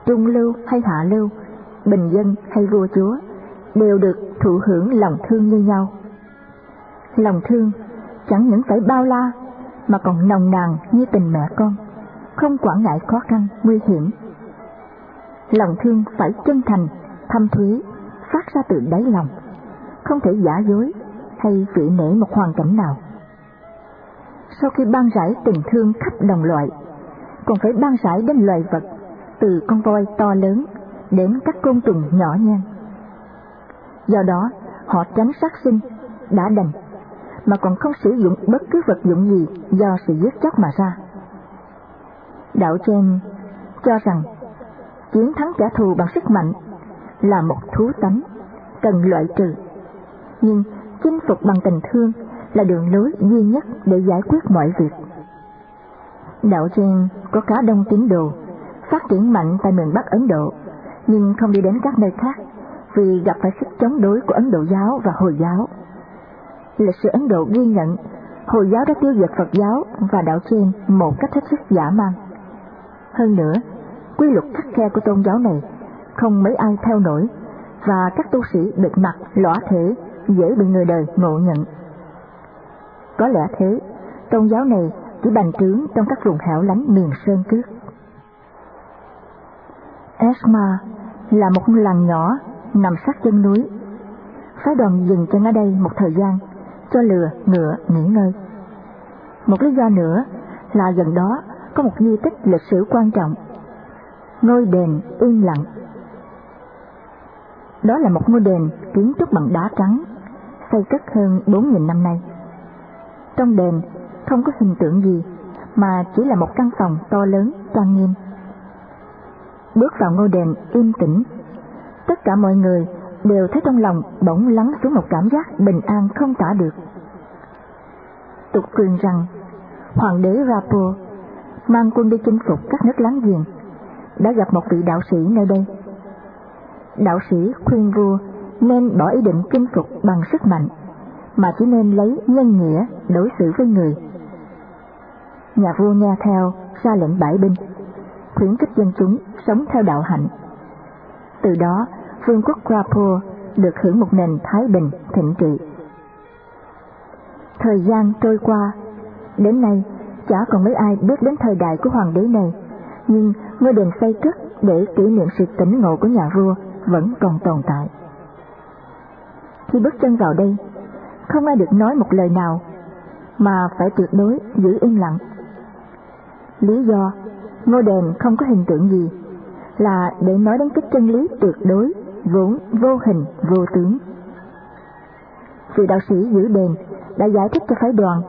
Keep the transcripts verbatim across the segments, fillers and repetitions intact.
trung lưu hay hạ lưu, bình dân hay vua chúa, đều được thụ hưởng lòng thương như nhau. Lòng thương chẳng những phải bao la mà còn nồng nàn như tình mẹ con, không quản ngại khó khăn, nguy hiểm. Lòng thương phải chân thành, thâm thúy, phát ra từ đáy lòng, không thể giả dối hay phỉ nể một hoàn cảnh nào. Sau khi ban rãi tình thương khắp đồng loại, còn phải ban rãi đến loài vật, từ con voi to lớn đến các côn trùng nhỏ nhen. Do đó, họ tránh sát sinh, đã đành, mà còn không sử dụng bất cứ vật dụng gì do sự giết chóc mà ra. Đạo Chen cho rằng chiến thắng kẻ thù bằng sức mạnh là một thú tánh cần loại trừ, nhưng chinh phục bằng tình thương là đường lối duy nhất để giải quyết mọi việc. Đạo Chen có khá đông tín đồ, phát triển mạnh tại miền Bắc Ấn Độ, nhưng không đi đến các nơi khác vì gặp phải sức chống đối của Ấn Độ giáo và Hồi giáo. Lịch sử Ấn Độ ghi nhận Hồi giáo đã tiêu diệt Phật giáo và đạo Chen một cách hết sức dã man. Hơn nữa, quy luật khắt khe của tôn giáo này không mấy ai theo nổi, và các tu sĩ bịt mặt, lõa thể dễ bị người đời ngộ nhận. Có lẽ thế, tôn giáo này chỉ bành trướng trong các vùng hẻo lánh miền sơn cước. Esma là một làng nhỏ nằm sát chân núi. Phái đoàn dừng chân ở đây một thời gian cho lừa ngựa nghỉ ngơi. Một lý do nữa là gần đó có một di tích lịch sử quan trọng, ngôi đền Yên Lặng. Đó là một ngôi đền kiến trúc bằng đá trắng, xây cất hơn bốn nghìn năm nay. Trong đền không có hình tượng gì, mà chỉ là một căn phòng to lớn, trang nghiêm. Bước vào ngôi đền yên tĩnh, tất cả mọi người đều thấy trong lòng bỗng lắng xuống một cảm giác bình an không tả được. Tục truyền rằng hoàng đế Rapo mang quân đi chinh phục các nước láng giềng đã gặp một vị đạo sĩ nơi đây. Đạo sĩ khuyên vua nên bỏ ý định chinh phục bằng sức mạnh, mà chỉ nên lấy nhân nghĩa đối xử với người. Nhà vua nghe theo, ra lệnh bãi binh, khuyến khích dân chúng sống theo đạo hạnh. Từ đó, vương quốc Rapo được hưởng một nền thái bình thịnh trị. Thời gian trôi qua, đến nay chả còn mấy ai biết đến thời đại của hoàng đế này, nhưng ngôi đền xây cất để kỷ niệm sự tỉnh ngộ của nhà vua vẫn còn tồn tại. Khi bước chân vào đây, không ai được nói một lời nào, mà phải tuyệt đối giữ im lặng. Lý do ngôi đền không có hình tượng gì là để nói đến cái chân lý tuyệt đối vốn vô hình vô tướng. Vị đạo sĩ giữ đền đã giải thích cho phái đoàn.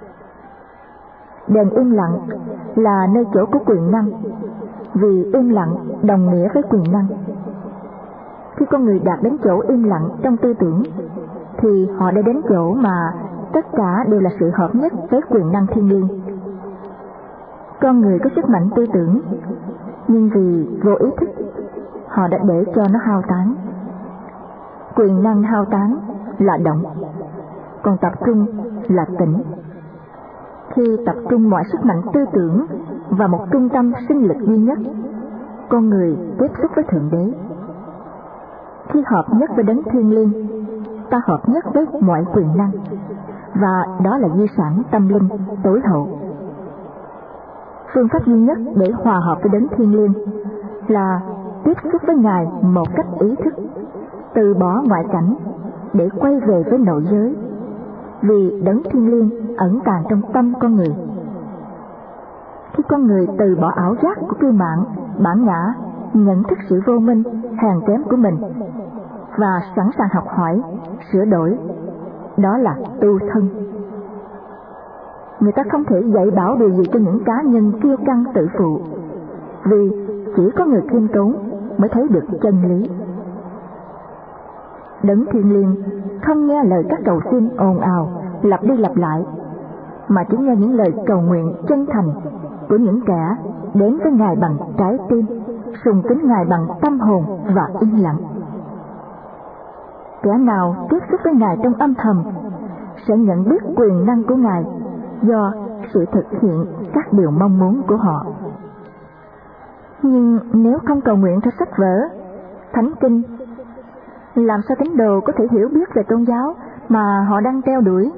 Đền im lặng là nơi chỗ của quyền năng, vì im lặng đồng nghĩa với quyền năng. Khi con người đạt đến chỗ im lặng trong tư tưởng, thì họ đã đến chỗ mà tất cả đều là sự hợp nhất với quyền năng thiên liêng. Con người có sức mạnh tư tưởng, nhưng vì vô ý thức, họ đã để cho nó hao tán. Quyền năng hao tán là động, còn tập trung là tĩnh. Khi tập trung mọi sức mạnh tư tưởng vào một trung tâm sinh lực duy nhất, con người tiếp xúc với Thượng Đế. Khi hợp nhất với đấng thiên liêng, ta hợp nhất với mọi quyền năng, và đó là di sản tâm linh tối hậu. Phương pháp duy nhất để hòa hợp với đấng thiên liêng là tiếp xúc với Ngài một cách ý thức, từ bỏ ngoại cảnh để quay về với nội giới, vì đấng thiên liêng ẩn tàng trong tâm con người. Khi con người từ bỏ ảo giác của cư mạng, bản ngã, nhận thức sự vô minh, hèn kém của mình, và sẵn sàng học hỏi, sửa đổi, đó là tu thân. Người ta không thể dạy bảo điều gì cho những cá nhân kiêu căng tự phụ, vì chỉ có người khiêm tốn mới thấy được chân lý. Đấng thiên liêng không nghe lời các cầu xin ồn ào lặp đi lặp lại, mà chỉ nghe những lời cầu nguyện chân thành của những kẻ đến với Ngài bằng trái tim, sùng kính Ngài bằng tâm hồn và yên lặng. Kẻ nào tiếp xúc với Ngài trong âm thầm sẽ nhận biết quyền năng của Ngài do sự thực hiện các điều mong muốn của họ. Nhưng nếu không cầu nguyện theo sách vở, thánh kinh, làm sao tín đồ có thể hiểu biết về tôn giáo mà họ đang theo đuổi?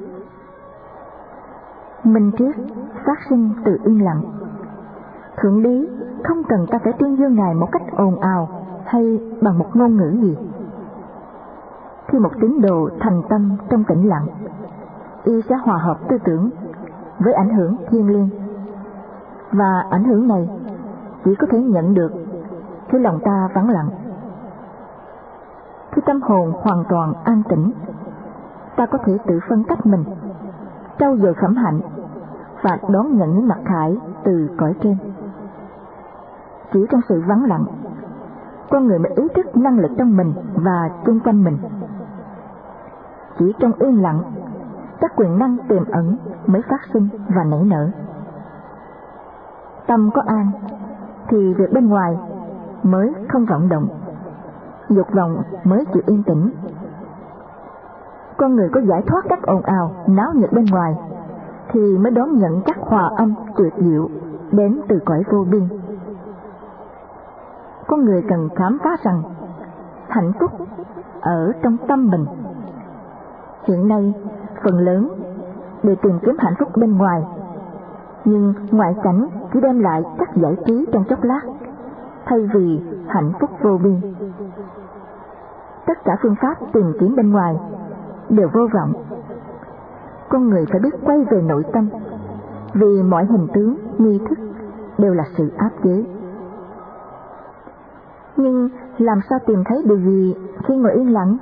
Minh triết phát sinh từ yên lặng. Thượng đế không cần ta phải tuyên dương Ngài một cách ồn ào hay bằng một ngôn ngữ gì. Khi một tín đồ thành tâm trong tĩnh lặng, y sẽ hòa hợp tư tưởng với ảnh hưởng thiêng liêng, và ảnh hưởng này chỉ có thể nhận được khi lòng ta vắng lặng. Khi tâm hồn hoàn toàn an tĩnh, ta có thể tự phân tách mình, trau dồi phẩm hạnh và đón nhận những mặc khải từ cõi trên. Chỉ trong sự vắng lặng, con người mới ý thức năng lực trong mình và chung quanh mình. Chỉ trong yên lặng, các quyền năng tiềm ẩn mới phát sinh và nảy nở. Tâm có an thì việc bên ngoài mới không vọng động, dục vọng mới chịu yên tĩnh. Con người có giải thoát các ồn ào náo nhiệt bên ngoài thì mới đón nhận các hòa âm tuyệt diệu đến từ cõi vô biên. Con người cần khám phá rằng hạnh phúc ở trong tâm mình. Hiện nay phần lớn đều tìm kiếm hạnh phúc bên ngoài, nhưng ngoại cảnh chỉ đem lại các giải trí trong chốc lát thay vì hạnh phúc vô biên. Tất cả phương pháp tìm kiếm bên ngoài đều vô vọng. Con người phải biết quay về nội tâm, vì mọi hình tướng, nghi thức đều là sự áp chế. Nhưng làm sao tìm thấy điều gì khi ngồi yên lặng?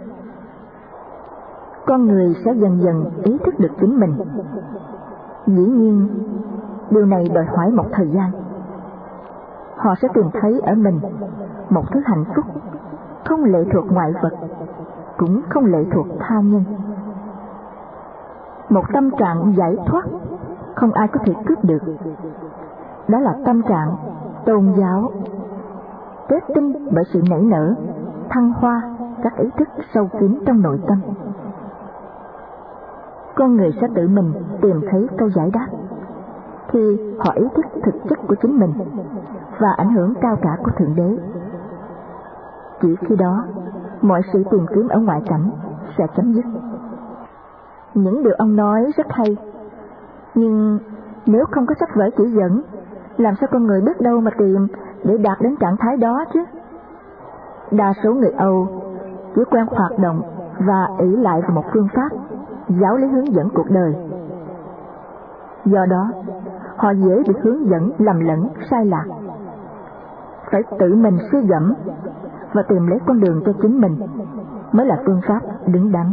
Con người sẽ dần dần ý thức được chính mình. Dĩ nhiên, điều này đòi hỏi một thời gian. Họ sẽ tìm thấy ở mình một thứ hạnh phúc không lệ thuộc ngoại vật, cũng không lệ thuộc tha nhân. Một tâm trạng giải thoát không ai có thể cướp được. Đó là tâm trạng tôn giáo, kết tinh bởi sự nảy nở, thăng hoa các ý thức sâu kín trong nội tâm. Con người sẽ tự mình tìm thấy câu giải đáp khi họ ý thức thực chất của chính mình và ảnh hưởng cao cả của Thượng Đế. Chỉ khi đó, mọi sự tìm kiếm ở ngoại cảnh sẽ chấm dứt. Những điều ông nói rất hay, nhưng nếu không có sách vở chỉ dẫn, làm sao con người biết đâu mà tìm để đạt đến trạng thái đó chứ? Đa số người Âu chỉ quen hoạt động và ỷ lại vào một phương pháp, giáo lý hướng dẫn cuộc đời. Do đó, họ dễ bị hướng dẫn lầm lẫn, sai lạc. Phải tự mình suy gẫm và tìm lấy con đường cho chính mình mới là phương pháp đứng đắn.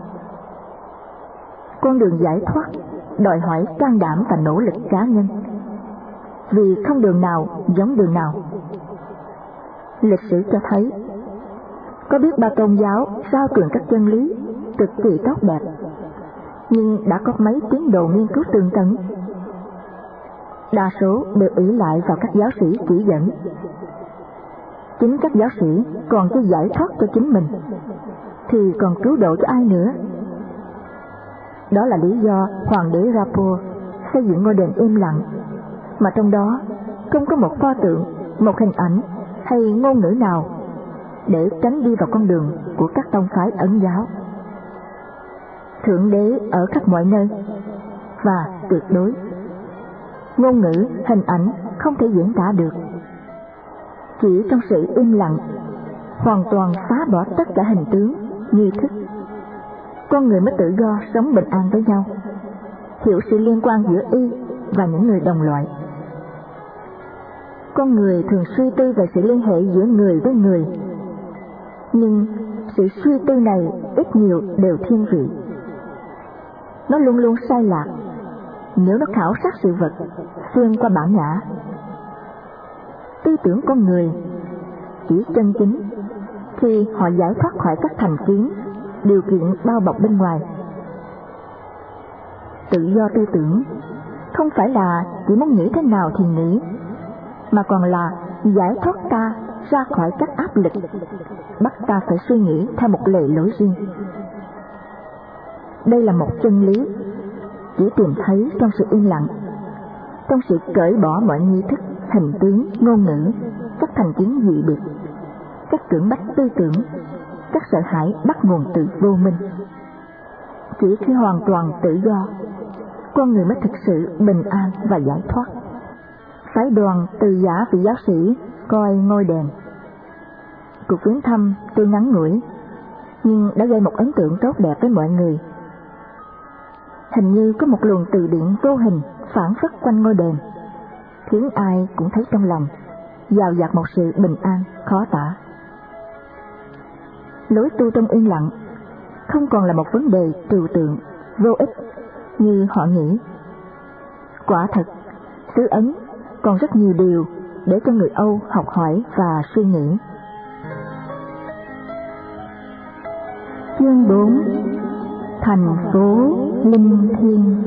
Con đường giải thoát đòi hỏi can đảm và nỗ lực cá nhân, vì không đường nào giống đường nào. Lịch sử cho thấy có biết bao tôn giáo giao truyền các chân lý cực kỳ tốt đẹp, nhưng đã có mấy tiến độ nghiên cứu tường tận. Đa số đều ỷ lại vào các giáo sĩ chỉ dẫn. Chính các giáo sĩ còn chưa giải thoát cho chính mình thì còn cứu độ cho ai nữa? Đó là lý do hoàng đế Rapo xây dựng ngôi đền im lặng, mà trong đó không có một pho tượng, một hình ảnh hay ngôn ngữ nào, để tránh đi vào con đường của các tông phái Ấn giáo. Thượng Đế ở khắp mọi nơi và tuyệt đối. Ngôn ngữ, hình ảnh không thể diễn tả được. Chỉ trong sự im lặng, hoàn toàn phá bỏ tất cả hình tướng, nghi thức, con người mới tự do sống bình an với nhau, hiểu sự liên quan giữa y và những người đồng loại. Con người thường suy tư về sự liên hệ giữa người với người, nhưng sự suy tư này ít nhiều đều thiên vị. Nó luôn luôn sai lạc nếu nó khảo sát sự vật xuyên qua bản ngã. Tư tưởng con người chỉ chân chính khi họ giải thoát khỏi các thành kiến, điều kiện bao bọc bên ngoài. Tự do tư tưởng không phải là chỉ muốn nghĩ thế nào thì nghĩ, mà còn là giải thoát ta ra khỏi các áp lực, bắt ta phải suy nghĩ theo một lề lối riêng. Đây là một chân lý chỉ tìm thấy trong sự yên lặng, trong sự cởi bỏ mọi nghi thức, hình tướng, ngôn ngữ, các thành kiến dị biệt, các cưỡng bách tư tưởng, các sợ hãi bắt nguồn từ vô minh. Chỉ khi hoàn toàn tự do, con người mới thực sự bình an và giải thoát. Phái đoàn từ giả vị giáo sĩ coi ngôi đền. Cuộc viếng thăm tuy ngắn ngủi, nhưng đã gây một ấn tượng tốt đẹp với mọi người. Hình như có một luồng từ điển vô hình phản phất quanh ngôi đền, khiến ai cũng thấy trong lòng dào dạt một sự bình an khó tả. Lối tu trong yên lặng không còn là một vấn đề trừu tượng vô ích như họ nghĩ. Quả thật, xứ Ấn còn rất nhiều điều để cho người Âu học hỏi và suy nghĩ. Chương bốn. Thành phố linh thiêng.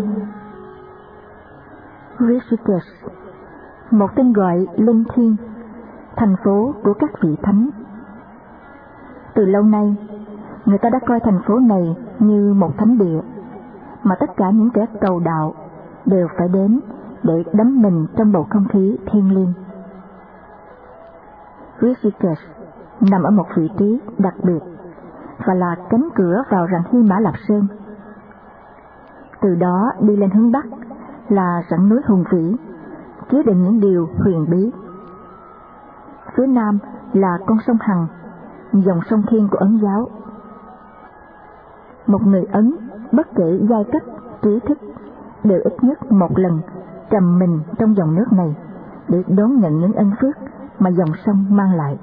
Rishikesh, một tên gọi linh thiêng, thành phố của các vị thánh. Từ lâu nay, người ta đã coi thành phố này như một thánh địa, mà tất cả những kẻ cầu đạo đều phải đến để đắm mình trong bầu không khí thiêng liêng. Rishikesh nằm ở một vị trí đặc biệt và là cánh cửa vào rặng Hy Mã Lạp Sơn. Từ đó đi lên hướng Bắc là rặng núi hùng vĩ, chứa đựng những điều huyền bí. Phía Nam là con sông Hằng, dòng sông Thiên của Ấn giáo. Một người Ấn, bất kể giai cấp, trí thức, đều ít nhất một lần trầm mình trong dòng nước này để đón nhận những ân phước mà dòng sông mang lại.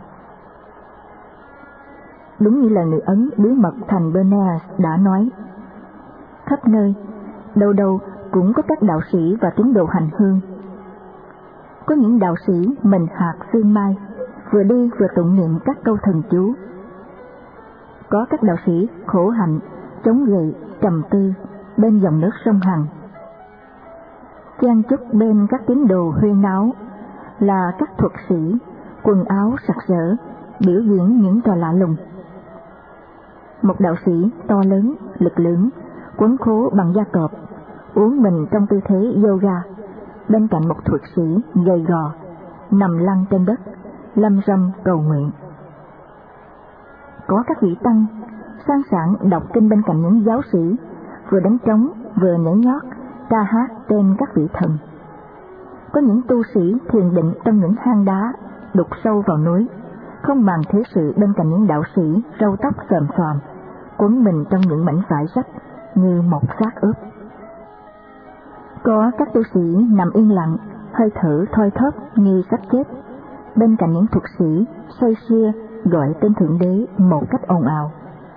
Đúng như lời người Ấn bí mật thành Benares đã nói, khắp nơi, đâu đâu cũng có các đạo sĩ và tín đồ hành hương. Có những đạo sĩ mình hạt xương mai, vừa đi vừa tụng niệm các câu thần chú. Có các đạo sĩ khổ hạnh, chống gậy, trầm tư bên dòng nước sông Hằng. Chen chúc bên các tín đồ huyên náo là các thuật sĩ, quần áo sặc sỡ, biểu diễn những trò lạ lùng. Một đạo sĩ to lớn, lực lưỡng, quấn khố bằng da cọp, uốn mình trong tư thế yoga, bên cạnh một thuật sĩ gầy gò, nằm lăn trên đất, lâm râm cầu nguyện. Có các vị tăng sang sảng đọc kinh bên cạnh những giáo sĩ, vừa đánh trống vừa nhảy nhót, ca hát tên các vị thần. Có những tu sĩ thiền định trong những hang đá đục sâu vào núi, không màng thế sự bên cạnh những đạo sĩ râu tóc xồm xoàm, quấn mình trong những mảnh vải rách như một xác ướp. Có các tu sĩ nằm yên lặng, hơi thở thoi thóp như sắp chết, bên cạnh những thuật sĩ say sưa gọi tên Thượng Đế một cách ồn ào.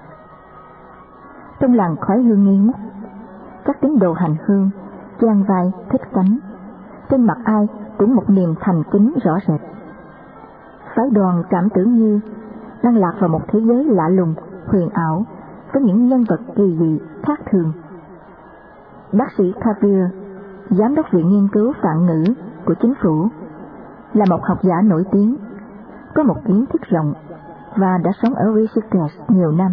Trong làng khói hương nghi ngút, các tín đồ hành hương dang vai thích cánh, trên mặt ai cũng một niềm thành kính rõ rệt. Phái đoàn cảm tưởng như đang lạc vào một thế giới lạ lùng, huyền ảo, với những nhân vật kỳ dị khác thường. Bác sĩ Kavir, giám đốc viện nghiên cứu phạn ngữ của chính phủ, là một học giả nổi tiếng, có một kiến thức rộng và đã sống ở Rishikesh nhiều năm.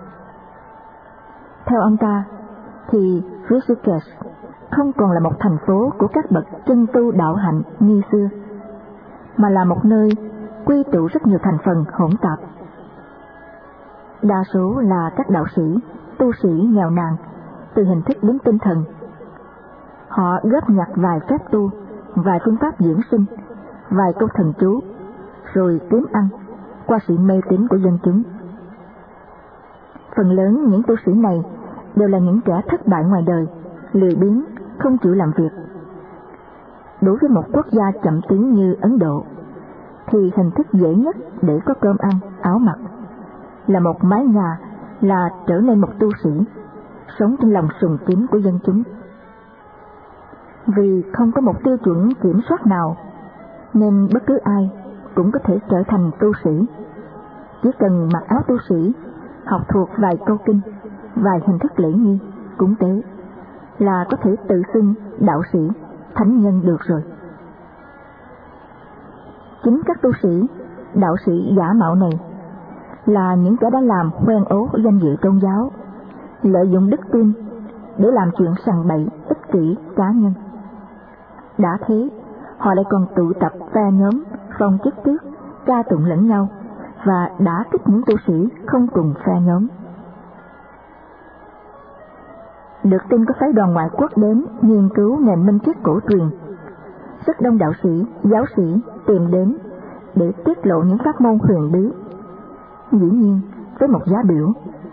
Theo ông ta, thì Rishikesh không còn là một thành phố của các bậc chân tu đạo hạnh như xưa, mà là một nơi quy tụ rất nhiều thành phần hỗn tạp. Đa số là các đạo sĩ, tu sĩ nghèo nàn, từ hình thức đến tinh thần. Họ góp nhặt vài phép tu, vài phương pháp dưỡng sinh, vài câu thần chú, rồi kiếm ăn qua sự mê tín của dân chúng. Phần lớn những tu sĩ này đều là những kẻ thất bại ngoài đời, lười biếng, không chịu làm việc. Đối với một quốc gia chậm tiến như Ấn Độ, thì hình thức dễ nhất để có cơm ăn, áo mặc là một mái nhà, là trở nên một tu sĩ, sống trong lòng sùng kính của dân chúng. Vì không có một tiêu chuẩn kiểm soát nào, nên bất cứ ai cũng có thể trở thành tu sĩ. Chỉ cần mặc áo tu sĩ, học thuộc vài câu kinh, vài hình thức lễ nghi, cúng tế, là có thể tự xưng đạo sĩ, thánh nhân được rồi. Chính các tu sĩ, đạo sĩ giả mạo này là những kẻ đã làm hoen ố danh dự tôn giáo, lợi dụng đức tin để làm chuyện sằng bậy, ích kỷ, cá nhân. Đã thế, họ lại còn tụ tập phe nhóm phong chức tước, ca tụng lẫn nhau và đả kích những tu sĩ không cùng phe nhóm. Được tin có phái đoàn ngoại quốc đến nghiên cứu nền minh triết cổ truyền, rất đông đạo sĩ, giáo sĩ tìm đến để tiết lộ những pháp môn huyền bí, dĩ nhiên với một giá biểu.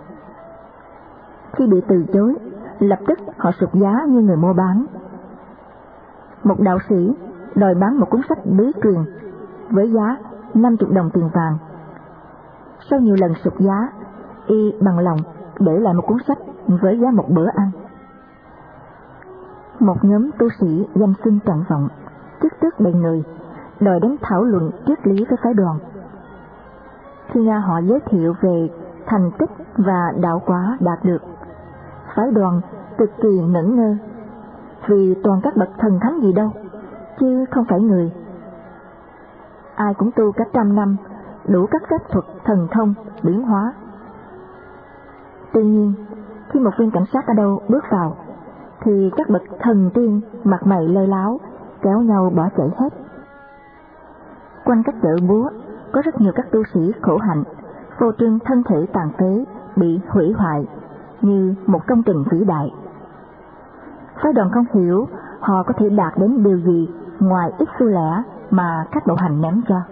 Khi bị từ chối, lập tức họ sụt giá như người mua bán. Một đạo sĩ đòi bán một cuốn sách bí truyền với giá năm mươi đồng tiền vàng. Sau nhiều lần sụt giá, y bằng lòng để lại một cuốn sách với giá một bữa ăn. Một nhóm tu sĩ danh xưng trọng vọng, chức tước đầy người, đòi đến thảo luận triết lý với phái đoàn. Khi nghe họ giới thiệu về thành tích và đạo quả đạt được, phái đoàn cực kỳ ngẩn ngơ, vì toàn các bậc thần thánh gì đâu, chứ không phải người. Ai cũng tu cả trăm năm, đủ các phép thuật thần thông biến hóa. Tuy nhiên, khi một viên cảnh sát ở đâu bước vào, thì các bậc thần tiên mặt mày lơi láo kéo nhau bỏ chạy hết. Quanh các chợ búa có rất nhiều các tu sĩ khổ hạnh, phô trương thân thể tàn phế bị hủy hoại như một công trình vĩ đại. Phái đoàn không hiểu họ có thể đạt đến điều gì ngoài ít xu lẻ mà các đạo hành ném cho.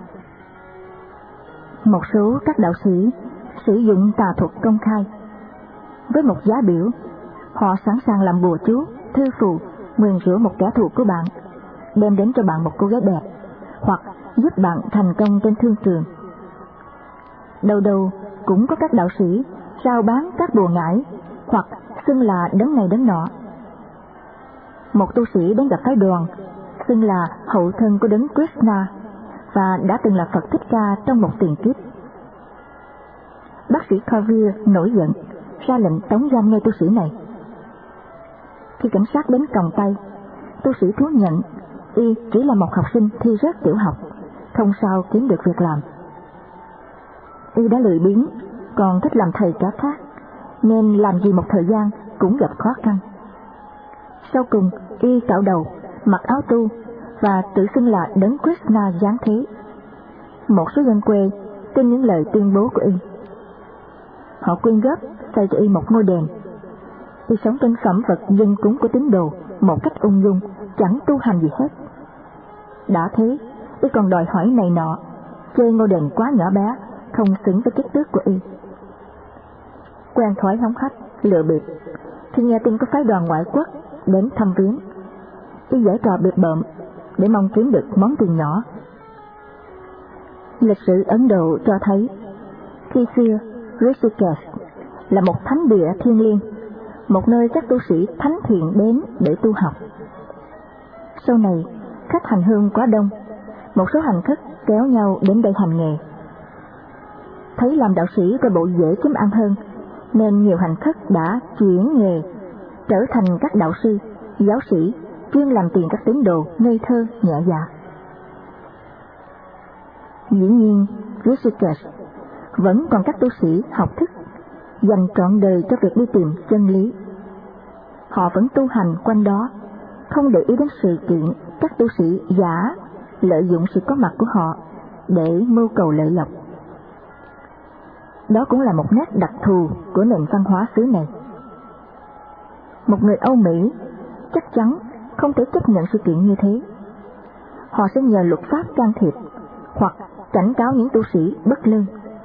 Một số các đạo sĩ sử dụng tà thuật công khai. Với một giá biểu, họ sẵn sàng làm bùa chú, thư phù, nguyền rủa một kẻ thù của bạn, đem đến cho bạn một cô gái đẹp, hoặc giúp bạn thành công trên thương trường. Đầu đầu cũng có các đạo sĩ rao bán các bùa ngải, hoặc xưng là đấng này đấng nọ. Một tu sĩ đến gặp phái đoàn, xưng là hậu thân của đấng Krishna và đã từng là Phật Thích Ca trong một tiền kiếp. Bác sĩ Kavir nổi giận, ra lệnh tống giam ngay tu sĩ này. Khi cảnh sát đến còng tay, tu sĩ thú nhận y chỉ là một học sinh thi rớt tiểu học, không sao kiếm được việc làm. Y đã lười biếng, còn thích làm thầy cả khác, nên làm gì một thời gian cũng gặp khó khăn. Sau cùng, y cạo đầu, mặc áo tu và tự xưng là đấng Krishna giáng thế. Một số dân quê tin những lời tuyên bố của y. Họ quyên góp xây cho y một ngôi đền. Y sống trên phẩm vật dân cúng của tín đồ một cách ung dung, chẳng tu hành gì hết. Đã thế, y còn đòi hỏi này nọ, chê ngôi đền quá nhỏ bé, không xứng với chức tước của y. Quen thói hống hách, lừa bịp, khi nghe tin có phái đoàn ngoại quốc đến thăm viếng, y giở trò bịp bợm để mong kiếm được món tiền nhỏ. Lịch sử Ấn Độ cho thấy, khi xưa Rishikesh là một thánh địa thiêng liêng, một nơi các tu sĩ thánh thiện đến để tu học. Sau này, khách hành hương quá đông, một số hành khất kéo nhau đến đây hành nghề. Thấy làm đạo sĩ coi bộ dễ kiếm ăn hơn, nên nhiều hành khất đã chuyển nghề, trở thành các đạo sư, giáo sĩ, chuyên làm tiền các tín đồ ngây thơ nhẹ dạ. Dĩ nhiên, Rishikesh vẫn còn các tu sĩ học thức, dành trọn đời cho việc đi tìm chân lý. Họ vẫn tu hành quanh đó, không để ý đến sự kiện các tu sĩ giả lợi dụng sự có mặt của họ để mưu cầu lợi lộc. Đó cũng là một nét đặc thù của nền văn hóa xứ này. Một người Âu Mỹ chắc chắn không thể chấp nhận sự kiện như thế. Họ sẽ nhờ luật pháp can thiệp hoặc cảnh cáo những tu sĩ bất lương.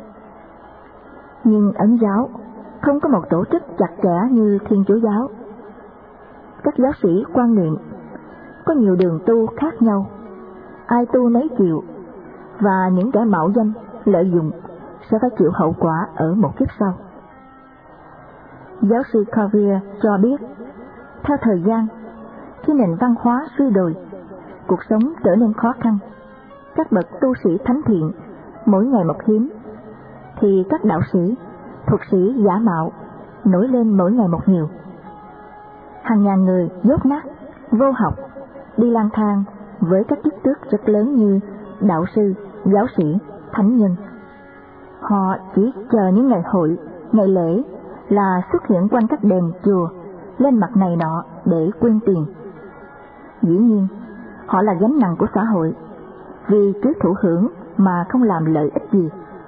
Nhưng Ấn giáo không có một tổ chức chặt chẽ như Thiên Chúa giáo. Các giáo sĩ quan niệm có nhiều đường tu khác nhau, ai tu nấy chịu, và những kẻ mạo danh lợi dụng sẽ phải chịu hậu quả ở một kiếp sau. Giáo sư Kavir cho biết, theo thời gian, khi nền văn hóa suy đồi, cuộc sống trở nên khó khăn, các bậc tu sĩ thánh thiện mỗi ngày một hiếm, thì các đạo sĩ, thuật sĩ giả mạo nổi lên mỗi ngày một nhiều. Hàng ngàn người dốt nát, vô học, đi lang thang với các chức tước rất lớn như đạo sư, giáo sĩ, thánh nhân. Họ chỉ chờ những ngày hội, ngày lễ là xuất hiện quanh các đền chùa, lên mặt này nọ để quyên tiền. Dĩ nhiên, họ là gánh nặng của xã hội, vì cứ thụ hưởng mà không làm lợi ích gì.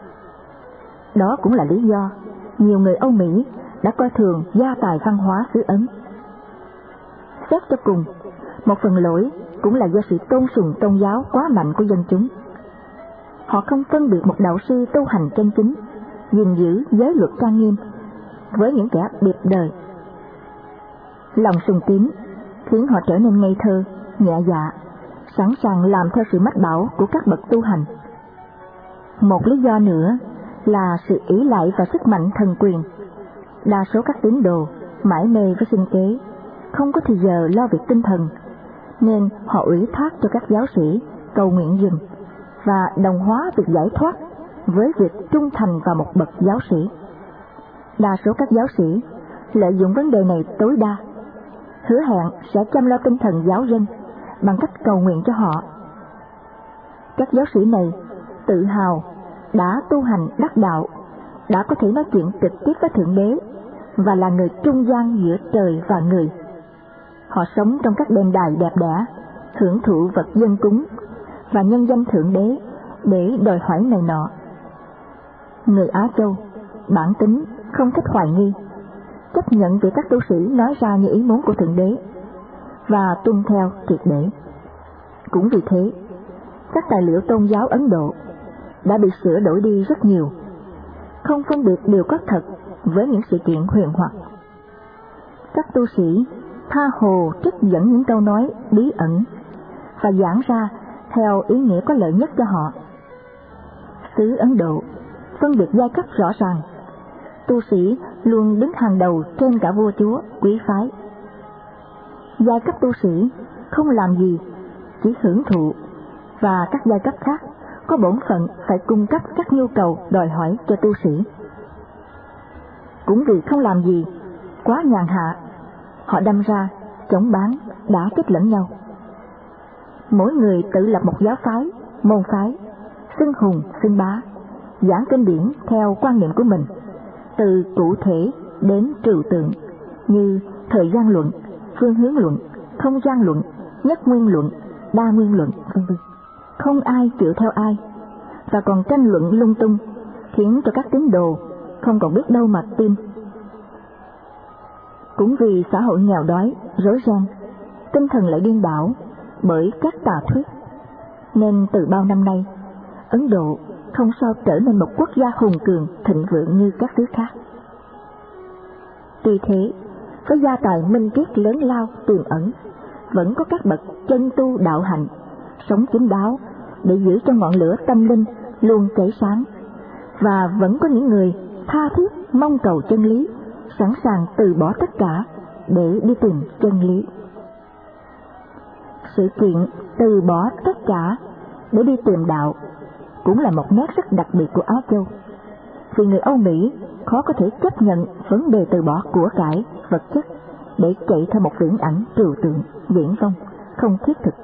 Đó cũng là lý do nhiều người Âu Mỹ đã coi thường gia tài văn hóa xứ Ấn. Xét cho cùng, một phần lỗi cũng là do sự tôn sùng tôn giáo quá mạnh của dân chúng. Họ không phân biệt một đạo sư tu hành chân chính, gìn giữ giới luật trang nghiêm với những kẻ biệt đời. Lòng sùng tín khiến họ trở nên ngây thơ, nhẹ dạ, sẵn sàng làm theo sự mách bảo của các bậc tu hành. Một lý do nữa là sự ỷ lại vào sức mạnh thần quyền. Đa số các tín đồ mải mê với sinh kế, không có thời giờ lo việc tinh thần, nên họ ủy thác cho các giáo sĩ cầu nguyện giùm và đồng hóa việc giải thoát với việc trung thành vào một bậc giáo sĩ. Đa số các giáo sĩ lợi dụng vấn đề này tối đa, hứa hẹn sẽ chăm lo tinh thần giáo dân bằng cách cầu nguyện cho họ. Các giáo sĩ này tự hào đã tu hành đắc đạo, đã có thể nói chuyện trực tiếp với Thượng Đế và là người trung gian giữa trời và người. Họ sống trong các đền đài đẹp đẽ, hưởng thụ vật dân cúng và nhân danh Thượng Đế để đòi hỏi này nọ. Người Á Châu bản tính không thích hoài nghi, chấp nhận việc các tu sĩ nói ra như ý muốn của Thượng Đế và tuân theo triệt để. Cũng vì thế, các tài liệu tôn giáo Ấn Độ đã bị sửa đổi đi rất nhiều, không phân biệt điều có thật với những sự kiện huyền hoặc. Các tu sĩ tha hồ trích dẫn những câu nói bí ẩn và giảng ra theo ý nghĩa có lợi nhất cho họ. Xứ Ấn Độ phân biệt giai cấp rõ ràng, tu sĩ luôn đứng hàng đầu trên cả vua chúa, quý phái. Giai cấp tu sĩ không làm gì, chỉ hưởng thụ, và các giai cấp khác có bổn phận phải cung cấp các nhu cầu đòi hỏi cho tu sĩ. Cũng vì không làm gì, quá nhàn hạ, họ đâm ra chống bán, đả kích lẫn nhau. Mỗi người tự lập một giáo phái, môn phái, xưng hùng, xưng bá, giảng kinh điển theo quan niệm của mình, từ cụ thể đến trừu tượng, như thời gian luận, phương hướng luận, không gian luận, nhất nguyên luận, đa nguyên luận, vân vân. Không ai chịu theo ai, và còn tranh luận lung tung, khiến cho các tín đồ không còn biết đâu mà tin. Cũng vì xã hội nghèo đói, rối ren, tinh thần lại điên đảo bởi các tà thuyết, nên từ bao năm nay, Ấn Độ không sao trở nên một quốc gia hùng cường, thịnh vượng như các xứ khác. Tuy thế, với gia tài minh triết lớn lao tiềm ẩn, vẫn có các bậc chân tu đạo hạnh, sống kín đáo để giữ cho ngọn lửa tâm linh luôn cháy sáng, và vẫn có những người tha thiết mong cầu chân lý, sẵn sàng từ bỏ tất cả để đi tìm chân lý. Sự kiện từ bỏ tất cả để đi tìm đạo cũng là một nét rất đặc biệt của Á Châu, vì người Âu Mỹ khó có thể chấp nhận vấn đề từ bỏ của cải, vật chất để chạy theo một viễn ảnh trừu tượng, viễn vông, không thiết thực.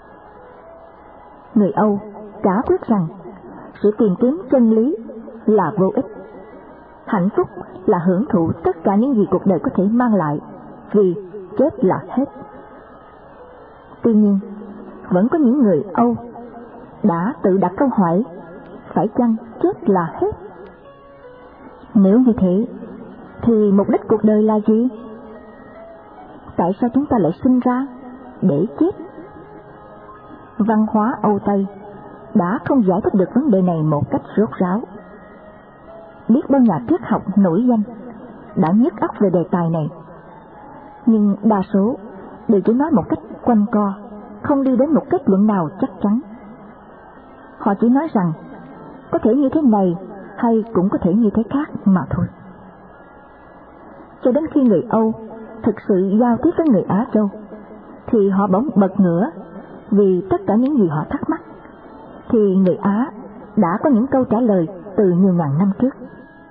Người Âu cả quyết rằng sự tìm kiếm chân lý là vô ích. Hạnh phúc là hưởng thụ tất cả những gì cuộc đời có thể mang lại, vì chết là hết. Tuy nhiên, vẫn có những người Âu đã tự đặt câu hỏi, phải chăng chết là hết? Nếu như thế, thì mục đích cuộc đời là gì? Tại sao chúng ta lại sinh ra để chết? Văn hóa Âu Tây đã không giải thích được vấn đề này một cách rốt ráo. Biết bao nhà triết học nổi danh đã nhức óc về đề tài này, nhưng đa số đều chỉ nói một cách quanh co, không đi đến một kết luận nào chắc chắn. Họ chỉ nói rằng có thể như thế này hay cũng có thể như thế khác mà thôi. Cho đến khi người Âu thực sự giao tiếp với người Á Châu, thì họ bỗng bật ngửa vì tất cả những gì họ thắc mắc, thì người Á đã có những câu trả lời từ nhiều ngàn năm trước.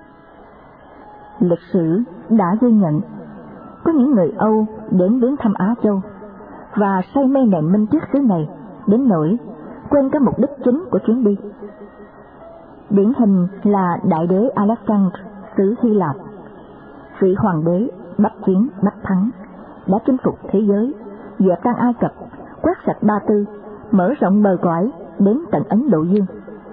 Lịch sử đã ghi nhận có những người Âu đến viếng thăm Á Châu và say mê nền minh triết xứ này đến nỗi quên cái mục đích chính của chuyến đi. Điển hình là đại đế Alexander xứ Hy Lạp, vị hoàng đế bách chiến bách thắng, đã chinh phục thế giới, dẹp tan Ai Cập, quét sạch Ba Tư, mở rộng bờ cõi đến tận Ấn Độ Dương.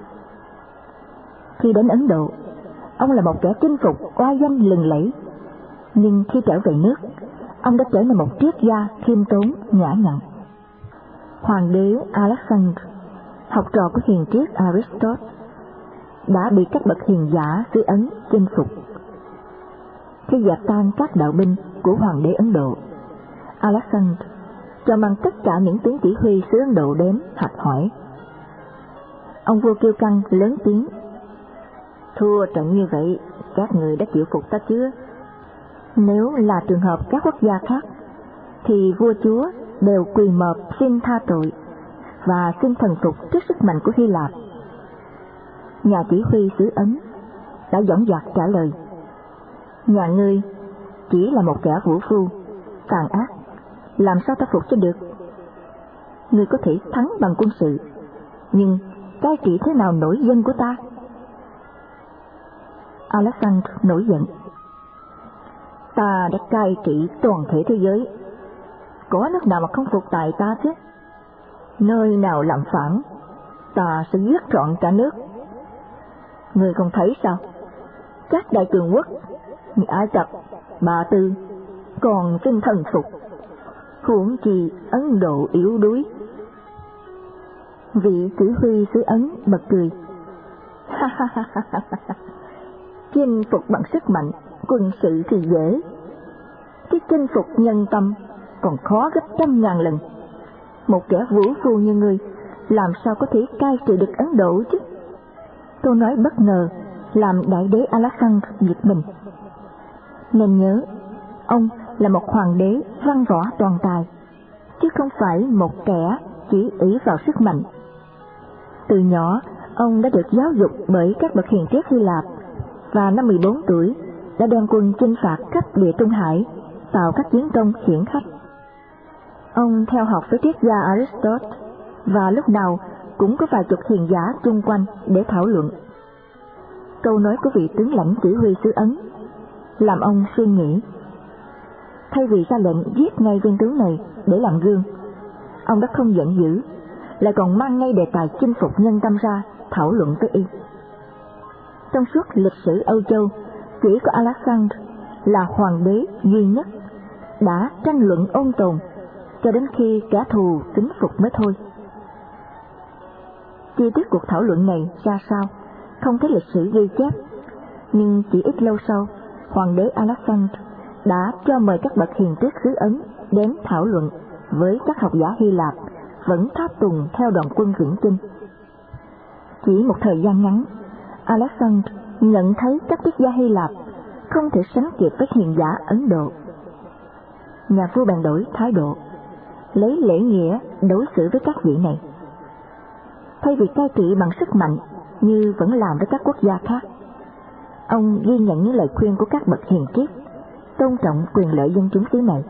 Khi đến Ấn Độ, ông là một kẻ chinh phục oai danh lừng lẫy, nhưng khi trở về nước, ông đã trở nên một triết gia khiêm tốn, nhã nhặn. Hoàng đế Alexander, học trò của hiền triết Aristotle, đã bị các bậc hiền giả xứ Ấn chinh phục. Khi dẹp tan các đạo binh của hoàng đế Ấn Độ, Alexander cho mang tất cả những tướng chỉ huy xứ Ấn Độ đến hạch hỏi. Ông vua kiêu căng lớn tiếng: "Thua trận như vậy, các người đã chịu phục ta chưa?" Nếu là trường hợp các quốc gia khác, thì vua chúa đều quỳ mọp xin tha tội và xin thần phục trước sức mạnh của Hy Lạp. Nhà chỉ huy xứ Ấn đã dõng dạc trả lời: "Nhà ngươi chỉ là một kẻ vũ phu, tàn ác, làm sao ta phục cho được? Ngươi có thể thắng bằng quân sự, nhưng cai trị thế nào nổi dân của ta?" Alexander nổi giận: "Ta đã cai trị toàn thể thế giới, có nước nào mà không phục tại ta chứ? Nơi nào làm phản, ta sẽ giết trọn cả nước. Ngươi không thấy sao? Các đại cường quốc như Ai Cập, Ba Tư còn xin thần phục, huống chi Ấn Độ yếu đuối." Vị chỉ huy xứ Ấn bật cười: "Ha ha ha ha ha! Chinh phục bằng sức mạnh, quân sự thì dễ, cái chinh phục nhân tâm còn khó gấp trăm ngàn lần. Một kẻ vũ phu như ngươi làm sao có thể cai trị được Ấn Độ chứ?" Câu nói bất ngờ làm đại đế Alexander giật mình. Nên nhớ, ông là một hoàng đế văn võ toàn tài, chứ không phải một kẻ chỉ ỷ vào sức mạnh. Từ nhỏ, ông đã được giáo dục bởi các bậc hiền triết Hy Lạp, và năm mười bốn tuổi đã đem quân chinh phạt khắp địa Trung Hải, tạo các chiến công hiển hách. Ông theo học với triết gia Aristotle, và lúc nào cũng có vài chục hiền giả chung quanh để thảo luận. Câu nói của vị tướng lãnh chỉ huy xứ Ấn làm ông suy nghĩ. Thay vì ra lệnh giết ngay viên tướng này để làm gương, ông đã không giận dữ, lại còn mang ngay đề tài chinh phục nhân tâm ra thảo luận với y. Trong suốt lịch sử Âu Châu, chỉ có Alexander là hoàng đế duy nhất đã tranh luận ôn tồn cho đến khi kẻ thù kính phục mới thôi. Chi tiết cuộc thảo luận này ra sao không thấy lịch sử ghi chép, nhưng chỉ ít lâu sau, hoàng đế Alexander đã cho mời các bậc hiền triết xứ Ấn đến thảo luận với các học giả Hy Lạp vẫn tháp tùng theo đoàn quân viễn chinh. Chỉ một thời gian ngắn, Alexander nhận thấy các triết gia Hy Lạp không thể sánh kịp với hiền giả Ấn Độ. Nhà vua bèn đổi thái độ, lấy lễ nghĩa đối xử với các vị này. Thay vì cai trị bằng sức mạnh như vẫn làm với các quốc gia khác, ông ghi nhận những lời khuyên của các bậc hiền triết, tôn trọng quyền lợi dân chúng xứ này.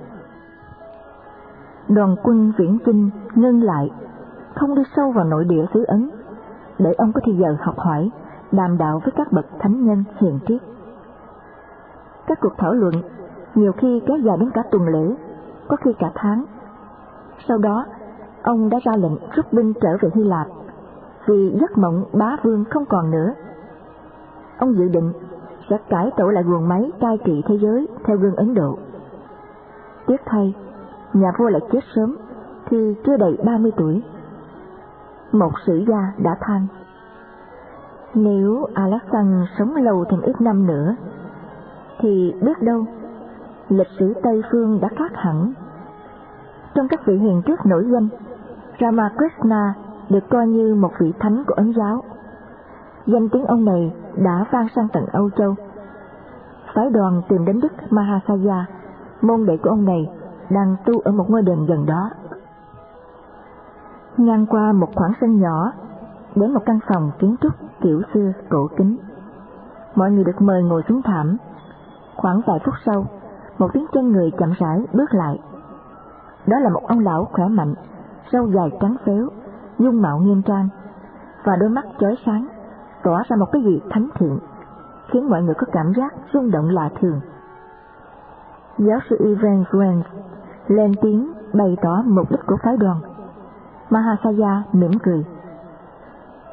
Đoàn quân viễn chinh ngưng lại, không đi sâu vào nội địa xứ Ấn, để ông có thời giờ học hỏi, đàm đạo với các bậc thánh nhân hiền triết. Các cuộc thảo luận nhiều khi kéo dài đến cả tuần lễ, có khi cả tháng. Sau đó, ông đã ra lệnh rút binh trở về Hy Lạp, vì giấc mộng bá vương không còn nữa. Ông dự định sẽ cải tổ lại guồng máy cai trị thế giới theo gương Ấn Độ. Tiếc thay, nhà vua lại chết sớm khi chưa đầy ba mươi tuổi. Một sử gia đã than: "Nếu Alexander sống lâu thêm ít năm nữa, thì biết đâu lịch sử Tây Phương đã khác hẳn." Trong các vị hiền triết nổi danh, Ramakrishna được coi như một vị thánh của Ấn giáo. Danh tiếng ông này đã vang sang tận Âu Châu. Phái đoàn tìm đến Đức Mahasaya, môn đệ của ông này, đang tu ở một ngôi đền gần đó. Ngang qua một khoảng sân nhỏ, đến một căn phòng kiến trúc kiểu xưa cổ kính. Mọi người được mời ngồi xuống thảm. Khoảng vài phút sau, một tiếng chân người chậm rãi bước lại. Đó là một ông lão khỏe mạnh, râu dài trắng phếu, dung mạo nghiêm trang, và đôi mắt chói sáng tỏa ra một cái gì thánh thiện, khiến mọi người có cảm giác rung động lạ thường. Giáo sư Evans Wentz lên tiếng bày tỏ mục đích của phái đoàn. Mahasaya mỉm cười: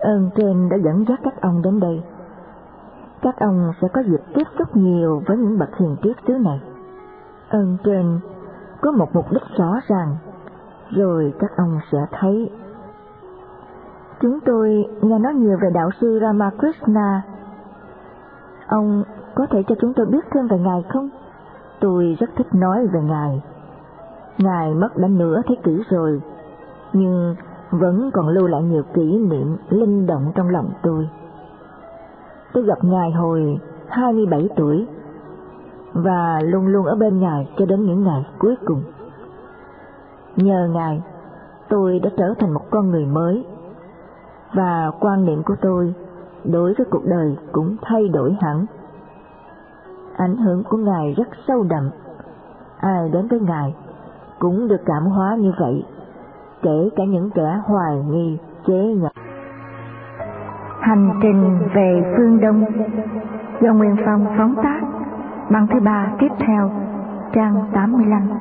Ơn trên đã dẫn dắt các ông đến đây. Các ông sẽ có dịp tiếp xúc nhiều với những bậc hiền triết xứ này. Ơn trên có một mục đích rõ ràng, rồi các ông sẽ thấy. Chúng tôi nghe nói nhiều về đạo sư Ramakrishna. Ông có thể cho chúng tôi biết thêm về Ngài không? Tôi rất thích nói về Ngài. Ngài mất đã nửa thế kỷ rồi, nhưng vẫn còn lưu lại nhiều kỷ niệm linh động trong lòng tôi. Tôi gặp Ngài hồi hai mươi bảy tuổi, và luôn luôn ở bên Ngài cho đến những ngày cuối cùng. Nhờ Ngài, tôi đã trở thành một con người mới, và quan niệm của tôi đối với cuộc đời cũng thay đổi hẳn. Ảnh hưởng của Ngài rất sâu đậm. Ai đến với Ngài cũng được cảm hóa như vậy, kể cả những kẻ hoài nghi chế nhạo. Hành trình về phương Đông do Nguyên Phong phóng tác, băng thứ ba tiếp theo, trang tám mươi lăm.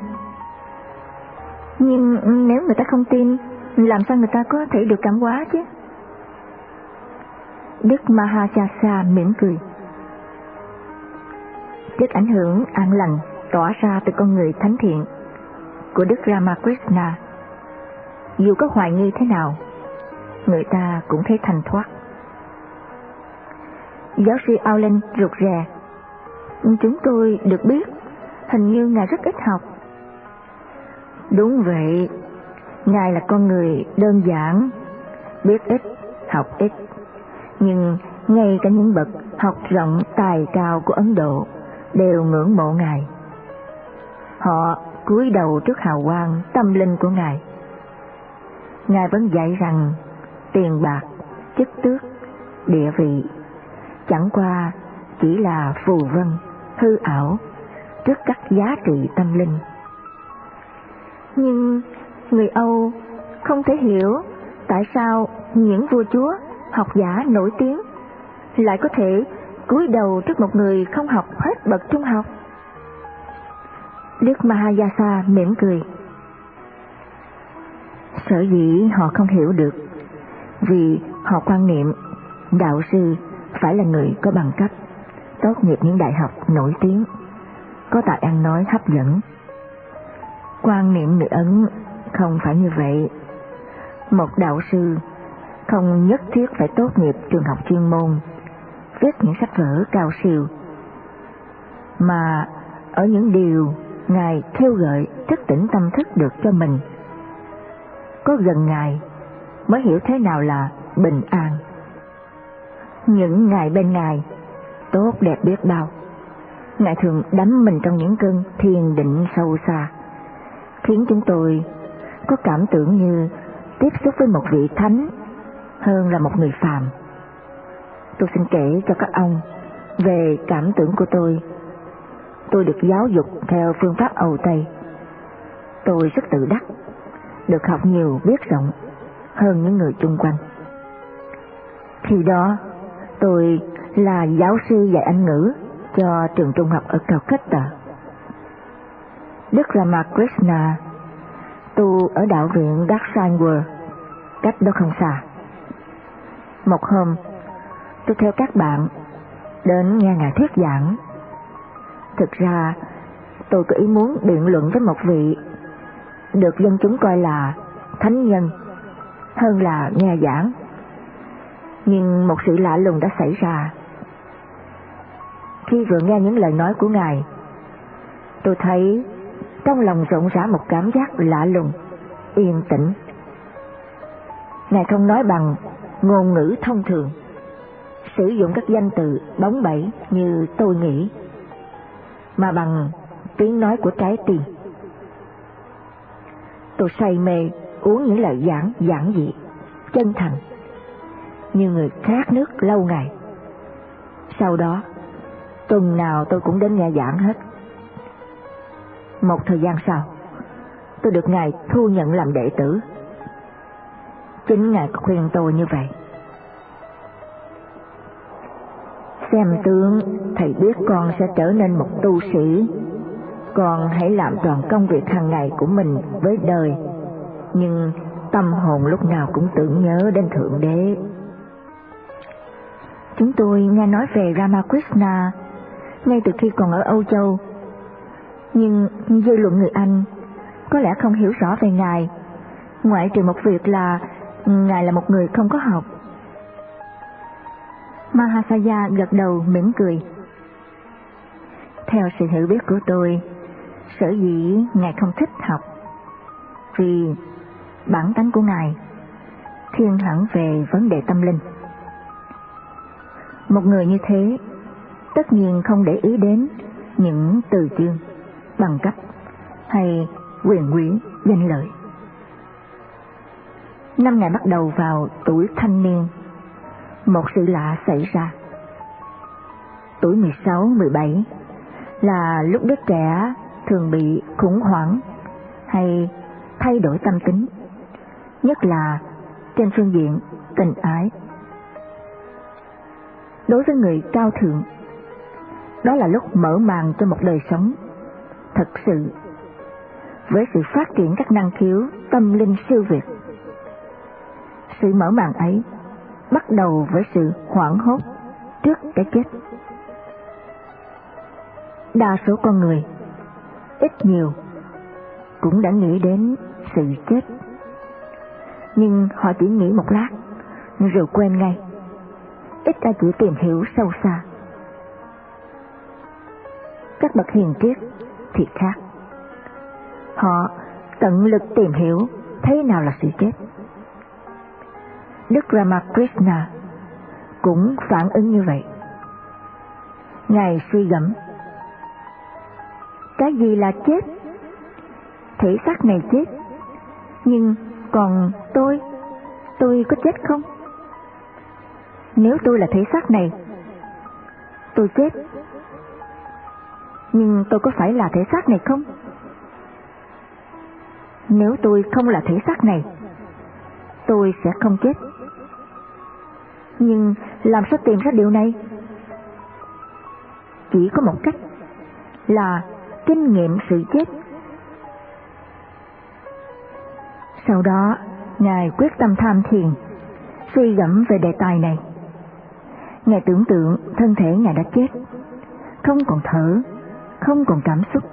Nhưng nếu người ta không tin, làm sao người ta có thể được cảm hóa chứ? Đức Mahayasa mỉm cười. Trước ảnh hưởng an lành tỏa ra từ con người thánh thiện của Đức Ramakrishna, dù có hoài nghi thế nào, người ta cũng thấy thanh thoát. Giáo sư Aulen rụt rè. Chúng tôi được biết hình như Ngài rất ít học. Đúng vậy, Ngài là con người đơn giản, biết ít, học ít. Nhưng ngay cả những bậc học rộng tài cao của Ấn Độ đều ngưỡng mộ Ngài. Họ cúi đầu trước hào quang tâm linh của Ngài. Ngài vẫn dạy rằng tiền bạc, chức tước, địa vị chẳng qua chỉ là phù vân, hư ảo trước các giá trị tâm linh. Nhưng người Âu không thể hiểu tại sao những vua chúa, học giả nổi tiếng lại có thể cúi đầu trước một người không học hết bậc trung học. Đức Mahayasa mỉm cười. Sở dĩ họ không hiểu được vì họ quan niệm đạo sư phải là người có bằng cấp, tốt nghiệp những đại học nổi tiếng, có tài ăn nói hấp dẫn. Quan niệm người Ấn không phải như vậy. Một đạo sư không nhất thiết phải tốt nghiệp trường học chuyên môn, viết những sách vở cao siêu, mà ở những điều Ngài kêu gọi thức tỉnh tâm thức được cho mình. Có gần Ngài mới hiểu thế nào là bình an. Những ngày bên Ngài tốt đẹp biết bao. Ngài thường đắm mình trong những cơn thiền định sâu xa, khiến chúng tôi có cảm tưởng như tiếp xúc với một vị thánh hơn là một người phàm. Tôi xin kể cho các ông về cảm tưởng của tôi. Tôi được giáo dục theo phương pháp Âu Tây. Tôi rất tự đắc, được học nhiều biết rộng hơn những người chung quanh. Khi đó, tôi là giáo sư dạy Anh ngữ cho trường trung học ở Calcutta. Đức Ramakrishna tu ở đạo viện Dakshinwar, cách đó không xa. Một hôm, tôi theo các bạn đến nghe Ngài thuyết giảng. Thực ra, tôi có ý muốn biện luận với một vị được dân chúng coi là thánh nhân hơn là nghe giảng. Nhưng một sự lạ lùng đã xảy ra. Khi vừa nghe những lời nói của Ngài, tôi thấy trong lòng rộn rã một cảm giác lạ lùng, yên tĩnh. Ngài không nói bằng ngôn ngữ thông thường, sử dụng các danh từ bóng bẩy như tôi nghĩ, mà bằng tiếng nói của trái tim. Tôi say mê uống những lời giảng giản dị, chân thành, như người khát nước lâu ngày. Sau đó, tuần nào tôi cũng đến nghe giảng hết. Một thời gian sau, tôi được Ngài thu nhận làm đệ tử. Chính Ngài khuyên tôi như vậy. Xem tướng, thầy biết con sẽ trở nên một tu sĩ. Con hãy làm tròn công việc hàng ngày của mình với đời, nhưng tâm hồn lúc nào cũng tưởng nhớ đến Thượng Đế. Chúng tôi nghe nói về Ramakrishna ngay từ khi còn ở Âu Châu, nhưng dư luận người Anh có lẽ không hiểu rõ về Ngài, ngoại trừ một việc là Ngài là một người không có học. Mahasaya gật đầu mỉm cười. Theo sự hiểu biết của tôi, sở dĩ Ngài không thích học vì bản tánh của Ngài thiên hẳn về vấn đề tâm linh. Một người như thế tất nhiên không để ý đến những từ chương, bằng cấp hay quyền quý, danh lợi. Năm Ngài bắt đầu vào tuổi thanh niên, một sự lạ xảy ra. Tuổi mười sáu, mười bảy là lúc đứa trẻ thường bị khủng hoảng hay thay đổi tâm tính, nhất là trên phương diện tình ái. Đối với người cao thượng, đó là lúc mở màn cho một đời sống thật sự, với sự phát triển các năng khiếu tâm linh siêu việt. Sự mở màn ấy bắt đầu với sự hoảng hốt trước cái chết. Đa số con người ít nhiều cũng đã nghĩ đến sự chết, nhưng họ chỉ nghĩ một lát rồi quên ngay, ít ai chịu tìm hiểu sâu xa. Các bậc hiền triết thì khác, họ tận lực tìm hiểu thế nào là sự chết. Đức Ramakrishna cũng phản ứng như vậy. Ngài suy gẫm: cái gì là chết? Thể xác này chết, nhưng còn tôi, tôi có chết không? Nếu tôi là thể xác này, tôi chết, nhưng tôi có phải là thể xác này không? Nếu tôi không là thể xác này, tôi sẽ không chết. Nhưng làm sao tìm ra điều này? Chỉ có một cách là kinh nghiệm sự chết. Sau đó, Ngài quyết tâm tham thiền, suy gẫm về đề tài này. Ngài tưởng tượng thân thể Ngài đã chết, không còn thở, không còn cảm xúc.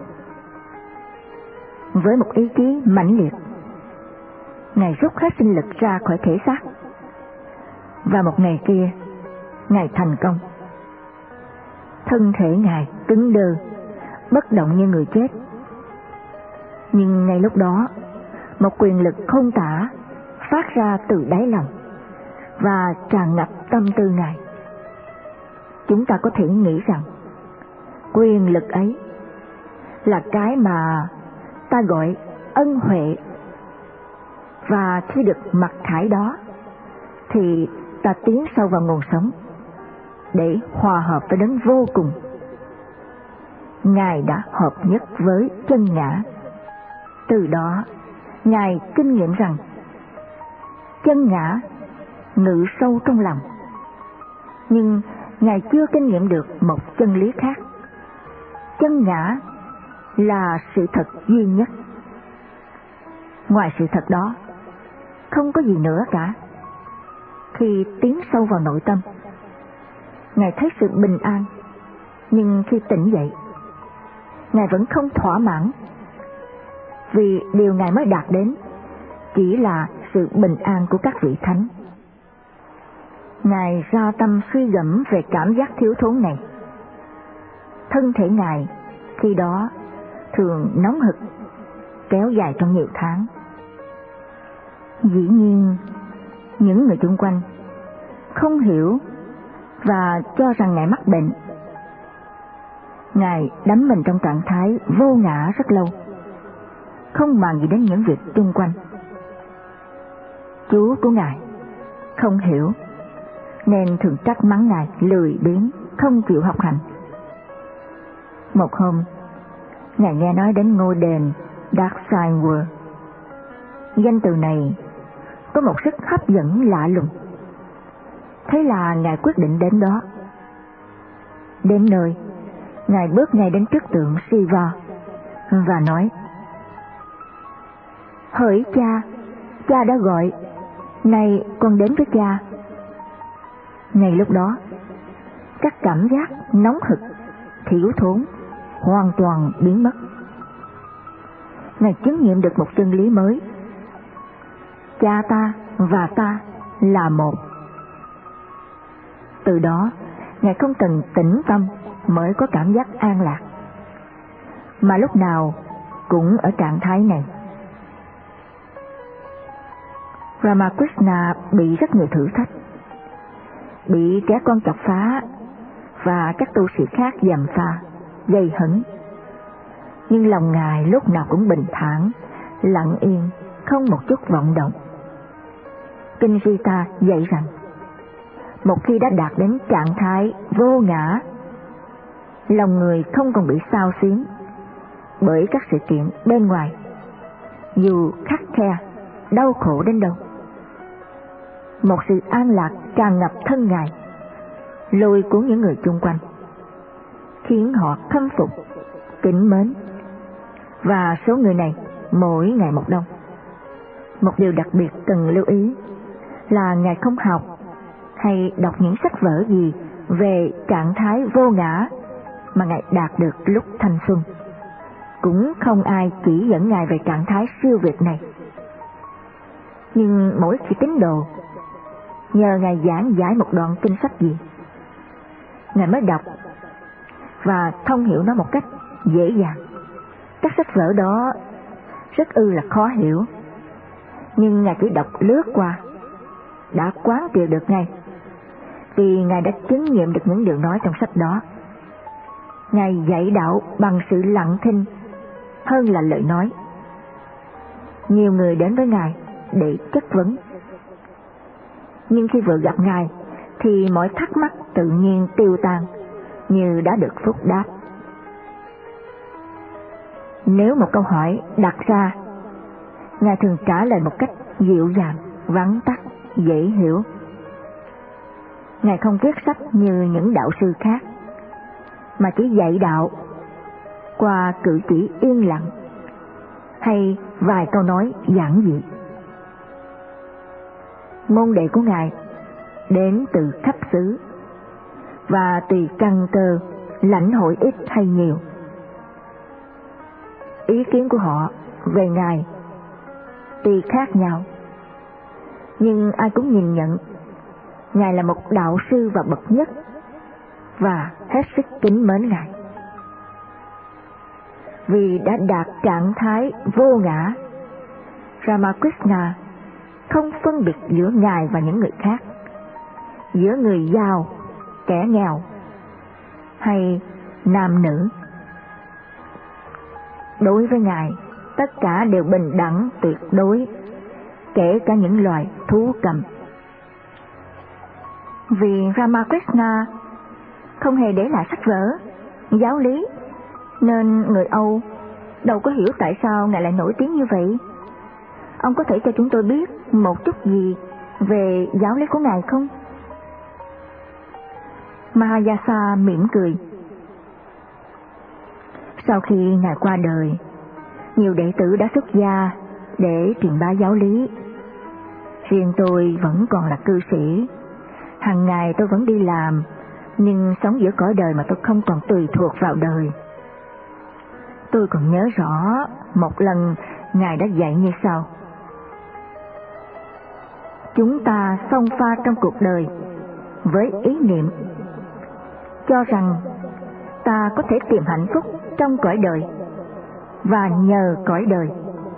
Với một ý chí mãnh liệt, Ngài rút hết sinh lực ra khỏi thể xác. Và một ngày kia, Ngài thành công. Thân thể Ngài cứng đơ, bất động như người chết. Nhưng ngay lúc đó, một quyền lực không tả phát ra từ đáy lòng và tràn ngập tâm tư Ngài. Chúng ta có thể nghĩ rằng quyền lực ấy là cái mà ta gọi ân huệ, và khi được mặc khải đó thì ta tiến sâu vào nguồn sống để hòa hợp với đấng vô cùng. Ngài đã hợp nhất với chân ngã. Từ đó, Ngài kinh nghiệm rằng chân ngã ngự sâu trong lòng. Nhưng Ngài chưa kinh nghiệm được một chân lý khác. Chân ngã là sự thật duy nhất. Ngoài sự thật đó, không có gì nữa cả. Khi tiến sâu vào nội tâm, Ngài thấy sự bình an, nhưng khi tỉnh dậy, Ngài vẫn không thỏa mãn, vì điều Ngài mới đạt đến chỉ là sự bình an của các vị thánh. Ngài ra tâm suy gẫm về cảm giác thiếu thốn này. Thân thể Ngài khi đó thường nóng hực, kéo dài trong nhiều tháng. Dĩ nhiên, những người xung quanh không hiểu và cho rằng Ngài mắc bệnh. Ngài đắm mình trong trạng thái vô ngã rất lâu, không màng gì đến những việc xung quanh. Chúa của Ngài không hiểu, nên thường trách mắng Ngài lười biếng, không chịu học hành. Một hôm, Ngài nghe nói đến ngôi đền Dark Side World. Danh từ này có một sức hấp dẫn lạ lùng. Thế là Ngài quyết định đến đó. Đến nơi, Ngài bước ngay đến trước tượng Shiva và nói: hỡi cha, cha đã gọi, này con đến với cha. Ngay lúc đó, các cảm giác nóng hực, thiểu thốn hoàn toàn biến mất. Ngài chứng nghiệm được một chân lý mới: cha ta và ta là một. Từ đó, Ngài không cần tĩnh tâm mới có cảm giác an lạc, mà lúc nào cũng ở trạng thái này. Ramakrishna bị rất nhiều thử thách, bị trẻ con chọc phá và các tu sĩ khác gièm pha, gây hấn. Nhưng lòng Ngài lúc nào cũng bình thản, lặng yên, không một chút vọng động. Kinh Gita dạy rằng, một khi đã đạt đến trạng thái vô ngã, lòng người không còn bị xao xuyến bởi các sự kiện bên ngoài, dù khắt khe, đau khổ đến đâu. Một sự an lạc tràn ngập thân Ngài, lôi cuốn những người chung quanh, khiến họ khâm phục, kính mến, và số người này mỗi ngày một đông. Một điều đặc biệt cần lưu ý là Ngài không học hay đọc những sách vở gì về trạng thái vô ngã mà Ngài đạt được lúc thanh xuân. Cũng không ai chỉ dẫn Ngài về trạng thái siêu việt này. Nhưng mỗi khi tín đồ nhờ Ngài giảng giải một đoạn kinh sách gì, Ngài mới đọc và thông hiểu nó một cách dễ dàng. Các sách vở đó rất ư là khó hiểu, nhưng Ngài chỉ đọc lướt qua đã quán triệt được ngay, vì Ngài đã chứng nghiệm được những điều nói trong sách đó. Ngài dạy đạo bằng sự lặng thinh hơn là lời nói. Nhiều người đến với Ngài để chất vấn, nhưng khi vừa gặp Ngài thì mọi thắc mắc tự nhiên tiêu tan như đã được phúc đáp. Nếu một câu hỏi đặt ra, Ngài thường trả lời một cách dịu dàng, vắn tắt, dễ hiểu. Ngài không viết sách như những đạo sư khác, mà chỉ dạy đạo qua cử chỉ yên lặng hay vài câu nói giản dị. Môn đệ của Ngài đến từ khắp xứ, và tùy căn cơ lãnh hội ít hay nhiều. Ý kiến của họ về Ngài tuy khác nhau, nhưng ai cũng nhìn nhận Ngài là một đạo sư và bậc nhất, và hết sức kính mến Ngài. Vì đã đạt trạng thái vô ngã, Ramakrishna không phân biệt giữa Ngài và những người khác, giữa người giàu, kẻ nghèo, hay nam nữ. Đối với Ngài, tất cả đều bình đẳng tuyệt đối, kể cả những loài thú cầm. Vì Ramakrishna không hề để lại sách vở, giáo lý, nên người Âu đâu có hiểu tại sao Ngài lại nổi tiếng như vậy. Ông có thể cho chúng tôi biết một chút gì về giáo lý của Ngài không? Mahayasa mỉm cười. Sau khi Ngài qua đời, nhiều đệ tử đã xuất gia để truyền bá giáo lý. Riêng tôi vẫn còn là cư sĩ. Hàng ngày tôi vẫn đi làm, nhưng sống giữa cõi đời mà tôi không còn tùy thuộc vào đời. Tôi còn nhớ rõ một lần Ngài đã dạy như sau: chúng ta xông pha trong cuộc đời với ý niệm cho rằng ta có thể tìm hạnh phúc trong cõi đời và nhờ cõi đời,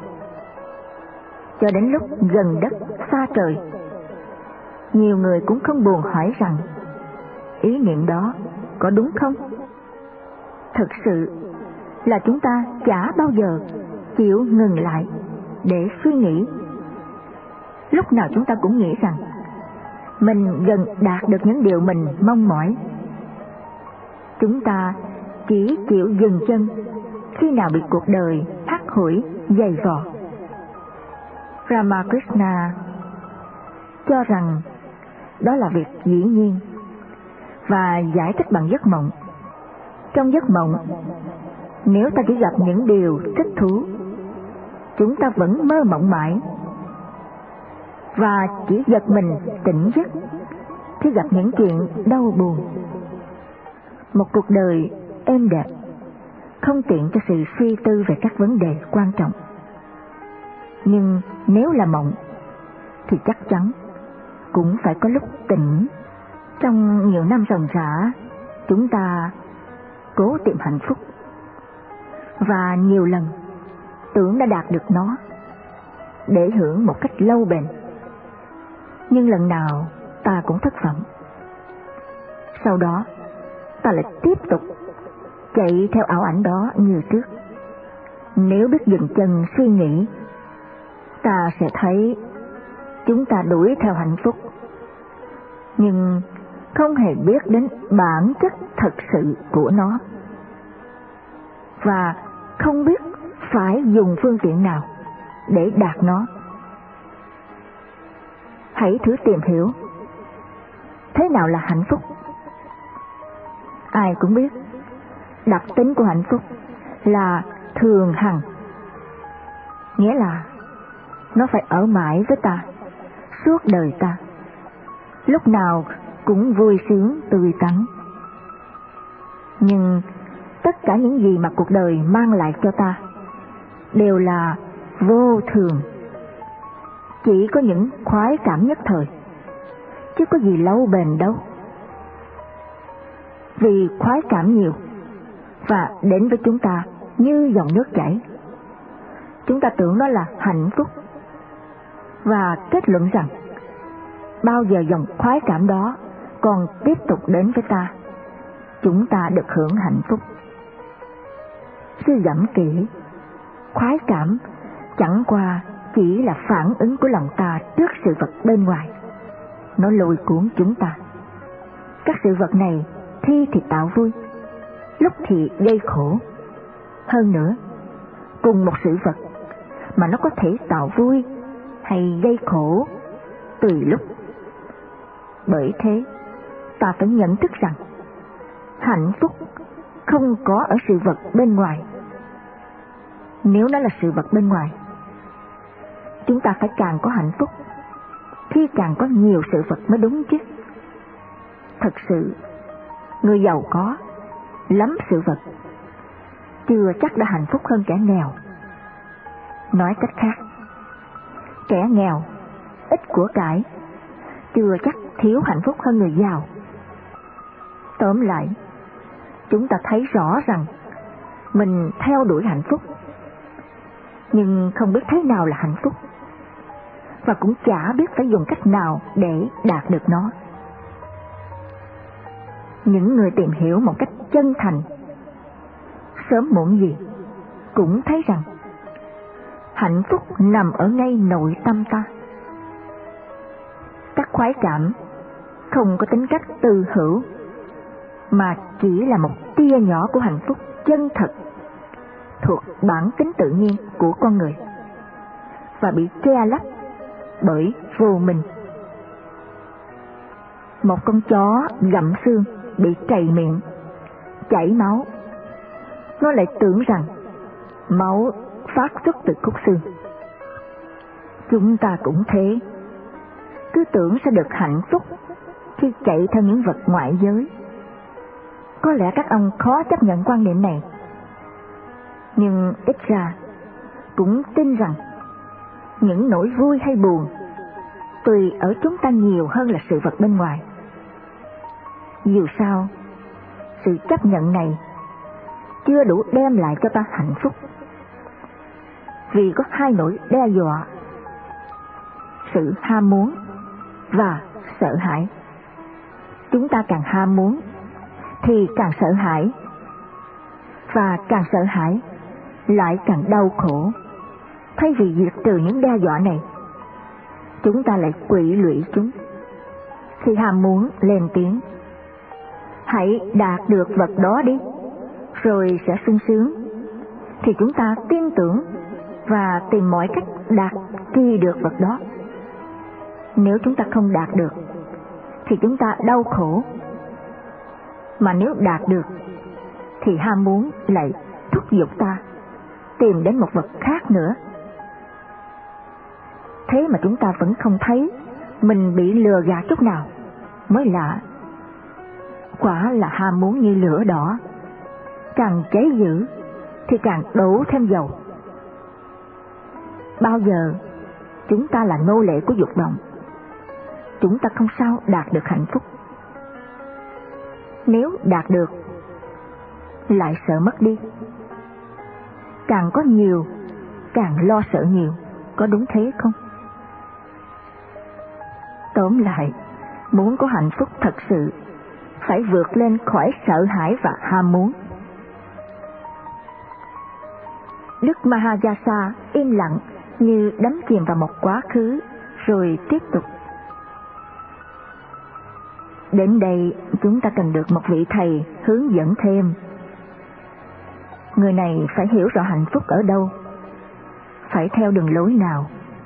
cho đến lúc gần đất xa trời. Nhiều người cũng không buồn hỏi rằng ý niệm đó có đúng không. Thực sự là chúng ta chả bao giờ chịu ngừng lại để suy nghĩ. Lúc nào chúng ta cũng nghĩ rằng mình gần đạt được những điều mình mong mỏi. Chúng ta chỉ chịu dừng chân khi nào bị cuộc đời hắt hủi dày vò. Ramakrishna cho rằng đó là việc dĩ nhiên và giải thích bằng giấc mộng. Trong giấc mộng, nếu ta chỉ gặp những điều thích thú, chúng ta vẫn mơ mộng mãi, và chỉ giật mình tỉnh giấc khi gặp những chuyện đau buồn. một cuộc đời êm đẹp, không tiện cho sự suy tư về các vấn đề quan trọng. Nhưng nếu là mộng thì chắc chắn cũng phải có lúc tỉnh. Trong nhiều năm ròng rã, chúng ta cố tìm hạnh phúc, và nhiều lần tưởng đã đạt được nó để hưởng một cách lâu bền. Nhưng lần nào ta cũng thất vọng. Sau đó ta lại tiếp tục chạy theo ảo ảnh đó như trước. Nếu biết dừng chân suy nghĩ, ta sẽ thấy chúng ta đuổi theo hạnh phúc, nhưng không hề biết đến bản chất thật sự của nó, và không biết phải dùng phương tiện nào để đạt nó. Hãy thử tìm hiểu thế nào là hạnh phúc. Ai cũng biết đặc tính của hạnh phúc là thường hằng, nghĩa là nó phải ở mãi với ta, suốt đời ta, lúc nào cũng vui sướng tươi tắn. Nhưng tất cả những gì mà cuộc đời mang lại cho ta đều là vô thường, chỉ có những khoái cảm nhất thời, chứ có gì lâu bền đâu. Vì khoái cảm nhiều và đến với chúng ta như dòng nước chảy, chúng ta tưởng đó là hạnh phúc, và kết luận rằng bao giờ dòng khoái cảm đó còn tiếp tục đến với ta, chúng ta được hưởng hạnh phúc. Suy gẫm kỹ, khoái cảm chẳng qua chỉ là phản ứng của lòng ta trước sự vật bên ngoài. Nó lôi cuốn chúng ta. Các sự vật này khi thì tạo vui, lúc thì gây khổ. Hơn nữa, cùng một sự vật mà nó có thể tạo vui hay gây khổ tùy lúc. Bởi thế, ta phải nhận thức rằng hạnh phúc không có ở sự vật bên ngoài. Nếu nó là sự vật bên ngoài, chúng ta phải càng có hạnh phúc khi càng có nhiều sự vật mới đúng chứ. Thật sự, người giàu có lắm sự vật chưa chắc đã hạnh phúc hơn kẻ nghèo. Nói cách khác, kẻ nghèo ít của cải chưa chắc thiếu hạnh phúc hơn người giàu. Tóm lại, chúng ta thấy rõ rằng mình theo đuổi hạnh phúc, nhưng không biết thế nào là hạnh phúc, và cũng chả biết phải dùng cách nào để đạt được nó. Những người tìm hiểu một cách chân thành, sớm muộn gì cũng thấy rằng hạnh phúc nằm ở ngay nội tâm ta. Các khoái cảm không có tính cách tư hữu, mà chỉ là một tia nhỏ của hạnh phúc chân thật thuộc bản tính tự nhiên của con người, và bị che lấp bởi vô minh. Một con chó gặm xương bị trầy miệng, chảy máu, nó lại tưởng rằng máu phát xuất từ khúc xương. Chúng ta cũng thế, cứ tưởng sẽ được hạnh phúc khi chạy theo những vật ngoại giới. Có lẽ các ông khó chấp nhận quan niệm này, nhưng ít ra cũng tin rằng những nỗi vui hay buồn tùy ở chúng ta nhiều hơn là sự vật bên ngoài. Dù sao, sự chấp nhận này chưa đủ đem lại cho ta hạnh phúc, vì có hai nỗi đe dọa: sự ham muốn và sợ hãi. Chúng ta càng ham muốn thì càng sợ hãi, và càng sợ hãi lại càng đau khổ. Thay vì diệt trừ những đe dọa này, chúng ta lại quỵ lụy chúng. Khi ham muốn lên tiếng: hãy đạt được vật đó đi, rồi sẽ sung sướng, thì chúng ta tin tưởng và tìm mọi cách đạt kỳ được vật đó. Nếu chúng ta không đạt được thì chúng ta đau khổ, mà nếu đạt được thì ham muốn lại thúc giục ta tìm đến một vật khác nữa. Thế mà chúng ta vẫn không thấy mình bị lừa gạt chút nào, mới lạ. quả là ham muốn như lửa đỏ, càng cháy dữ thì càng đổ thêm dầu. Bao giờ chúng ta là nô lệ của dục vọng, chúng ta không sao đạt được hạnh phúc. Nếu đạt được, lại sợ mất đi. Càng có nhiều, càng lo sợ nhiều, có đúng thế không? Tóm lại, muốn có hạnh phúc thật sự, phải vượt lên khỏi sợ hãi và ham muốn. Đức Mahayasa im lặng như đắm chìm vào một quá khứ, rồi tiếp tục. Đến đây chúng ta cần được một vị thầy hướng dẫn thêm. Người này phải hiểu rõ hạnh phúc ở đâu, phải theo đường lối nào.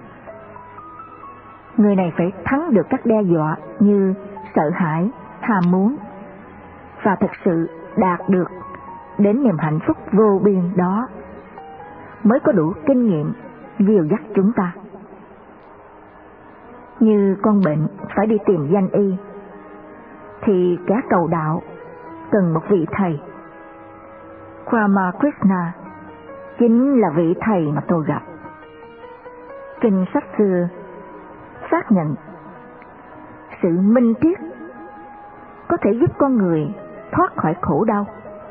Người này phải thắng được các đe dọa như sợ hãi, ham muốn, và thực sự đạt được đến niềm hạnh phúc vô biên đó, mới có đủ kinh nghiệm dìu dắt chúng ta. Như con bệnh phải đi tìm danh y, thì kẻ cầu đạo cần một vị thầy. Ramakrishna chính là vị thầy mà tôi gặp. Kinh sách xưa xác nhận sự minh triết có thể giúp con người thoát khỏi khổ đau,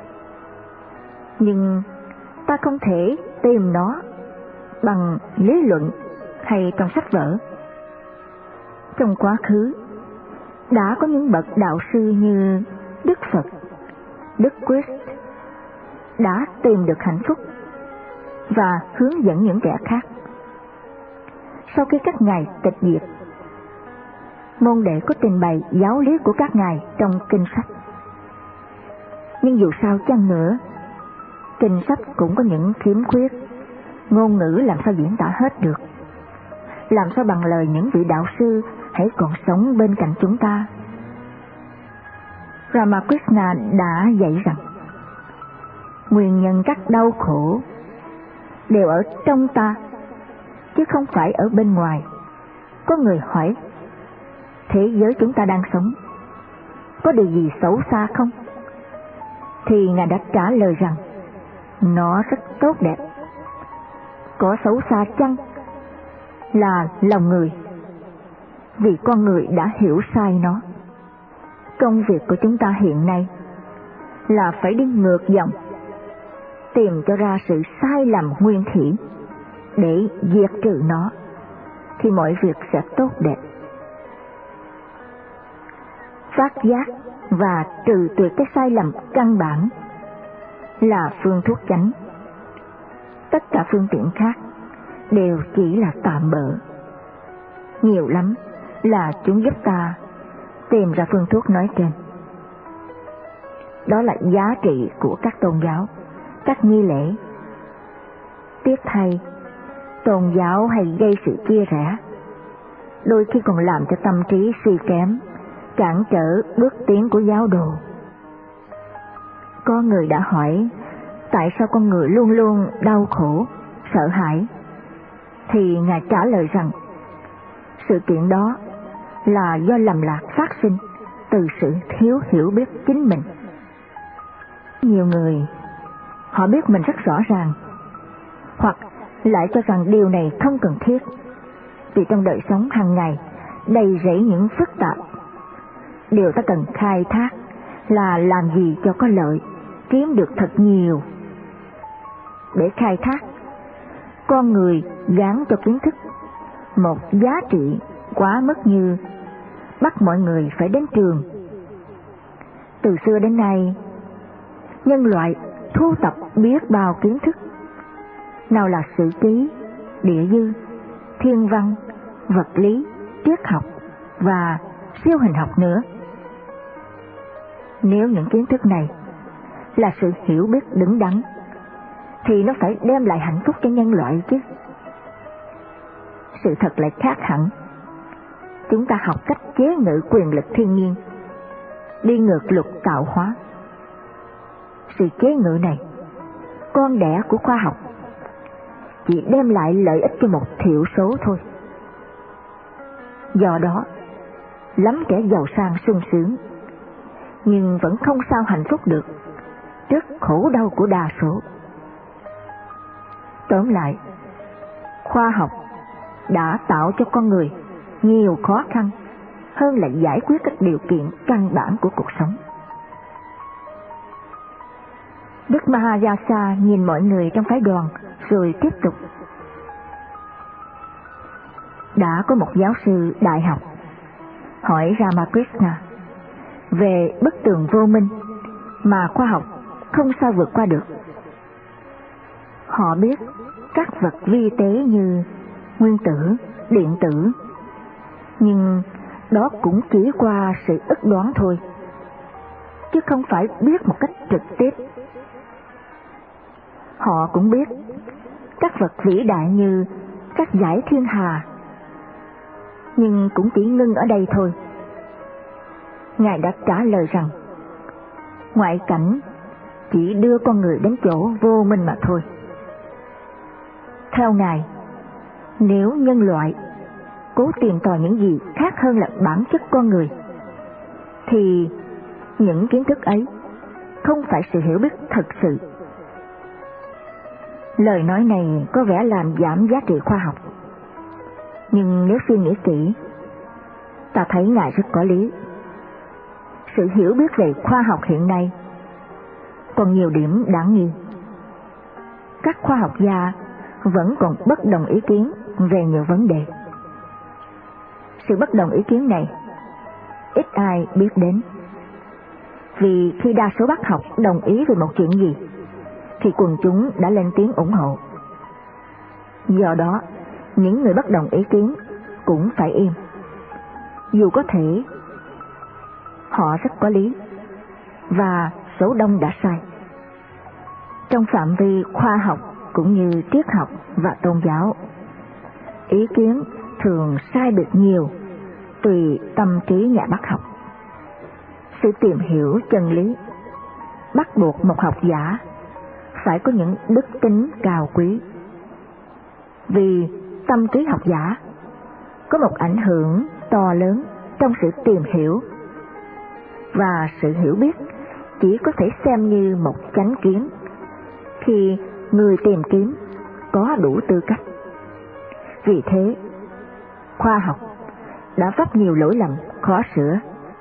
nhưng ta không thể tìm nó bằng lý luận hay trong sách vở. Trong quá khứ đã có những bậc đạo sư như Đức Phật, Đức Christ đã tìm được hạnh phúc và hướng dẫn những kẻ khác. Sau khi các ngài tịch diệt, môn đệ có trình bày giáo lý của các ngài trong kinh sách. Nhưng dù sao chăng nữa, kinh sách cũng có những khiếm khuyết, ngôn ngữ làm sao diễn tả hết được, làm sao bằng lời những vị đạo sư hãy còn sống bên cạnh chúng ta. Ramakrishna đã dạy rằng nguyên nhân các đau khổ đều ở trong ta, chứ không phải ở bên ngoài. Có người hỏi, thế giới chúng ta đang sống có điều gì xấu xa không? Thì Ngài đã trả lời rằng nó rất tốt đẹp. Có xấu xa chăng là lòng người, vì con người đã hiểu sai nó. Công việc của chúng ta hiện nay là phải đi ngược dòng, tìm cho ra sự sai lầm nguyên thủy để diệt trừ nó, thì mọi việc sẽ tốt đẹp. Phát giác và trừ tuyệt cái sai lầm căn bản là phương thuốc chánh. Tất cả phương tiện khác đều chỉ là tạm bợ. Nhiều lắm là chúng giúp ta tìm ra phương thuốc nói trên. Đó là giá trị của các tôn giáo, các nghi lễ. Tiếc thay, tôn giáo hay gây sự chia rẽ, đôi khi còn làm cho tâm trí suy kém, cản trở bước tiến của giáo đồ. Có người đã hỏi tại sao con người luôn luôn đau khổ, sợ hãi, thì Ngài trả lời rằng sự kiện đó là do lầm lạc phát sinh từ sự thiếu hiểu biết chính mình. Nhiều người họ biết mình rất rõ ràng, hoặc lại cho rằng điều này không cần thiết, vì trong đời sống hàng ngày đầy rẫy những phức tạp. Điều ta cần khai thác là làm gì cho có lợi, kiếm được thật nhiều. Để khai thác, con người gán cho kiến thức một giá trị quá mức như bắt mọi người phải đến trường. Từ xưa đến nay, nhân loại thu tập biết bao kiến thức, nào là sử ký, địa dư, thiên văn, vật lý, triết học và siêu hình học nữa. Nếu những kiến thức này là sự hiểu biết đứng đắn, thì nó phải đem lại hạnh phúc cho nhân loại chứ. Sự thật lại khác hẳn. Chúng ta học cách chế ngự quyền lực thiên nhiên, đi ngược luật tạo hóa. Sự chế ngự này, con đẻ của khoa học, chỉ đem lại lợi ích cho một thiểu số thôi. Do đó, lắm kẻ giàu sang sung sướng, nhưng vẫn không sao hạnh phúc được trước khổ đau của đa số. Tóm lại, khoa học đã tạo cho con người nhiều khó khăn hơn là giải quyết các điều kiện căn bản của cuộc sống. Đức Mahayasa nhìn mọi người trong phái đoàn rồi tiếp tục. Đã có một giáo sư đại học hỏi Ramakrishna về bức tường vô minh mà khoa học không sao vượt qua được. Họ biết các vật vi tế như nguyên tử, điện tử, nhưng đó cũng chỉ qua sự ức đoán thôi, chứ không phải biết một cách trực tiếp. Họ cũng biết các vật vĩ đại như các dải thiên hà, nhưng cũng chỉ ngưng ở đây thôi. Ngài đã trả lời rằng ngoại cảnh chỉ đưa con người đến chỗ vô minh mà thôi. Theo Ngài, nếu nhân loại cố tìm tòi những gì khác hơn là bản chất con người, thì những kiến thức ấy không phải sự hiểu biết thực sự. Lời nói này có vẻ làm giảm giá trị khoa học, nhưng nếu suy nghĩ kỹ, ta thấy Ngài rất có lý. Sự hiểu biết về khoa học hiện nay còn nhiều điểm đáng nghi. Các khoa học gia vẫn còn bất đồng ý kiến về nhiều vấn đề. Sự bất đồng ý kiến này ít ai biết đến, vì khi đa số bác học đồng ý về một chuyện gì thì quần chúng đã lên tiếng ủng hộ. Do đó, những người bất đồng ý kiến cũng phải im, dù có thể họ rất có lý và số đông đã sai. Trong phạm vi khoa học cũng như triết học và tôn giáo, ý kiến thường sai biệt nhiều tùy tâm trí nhà bác học. Sự tìm hiểu chân lý bắt buộc một học giả phải có những đức tính cao quý, vì tâm trí học giả có một ảnh hưởng to lớn trong sự tìm hiểu, và sự hiểu biết chỉ có thể xem như một chánh kiến khi người tìm kiếm có đủ tư cách. Vì thế, khoa học đã vấp nhiều lỗi lầm khó sửa.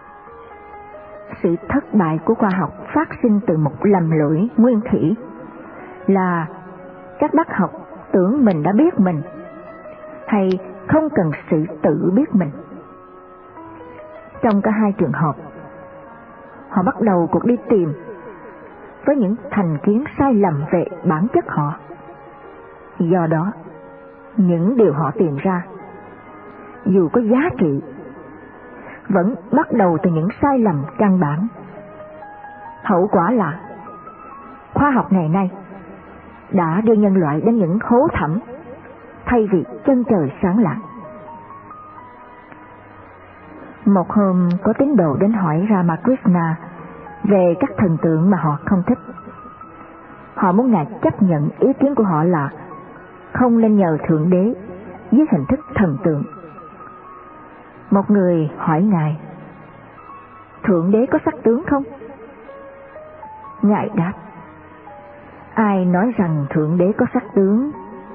Sự thất bại của khoa học phát sinh từ một lầm lỗi nguyên thủy là các bác học tưởng mình đã biết mình, hay không cần sự tự biết mình. Trong cả hai trường hợp, họ bắt đầu cuộc đi tìm với những thành kiến sai lầm về bản chất họ. Do đó, những điều họ tìm ra, dù có giá trị, vẫn bắt đầu từ những sai lầm căn bản. Hậu quả là khoa học ngày nay đã đưa nhân loại đến những hố thẳm thay vì chân trời sáng lạng. Một hôm có tín đồ đến hỏi Ramakrishna về các thần tượng mà họ không thích. Họ muốn Ngài chấp nhận ý kiến của họ là không nên nhờ Thượng Đế dưới hình thức thần tượng. Một người hỏi Ngài, Thượng Đế có sắc tướng không? Ngài đáp, ai nói rằng Thượng Đế có sắc tướng?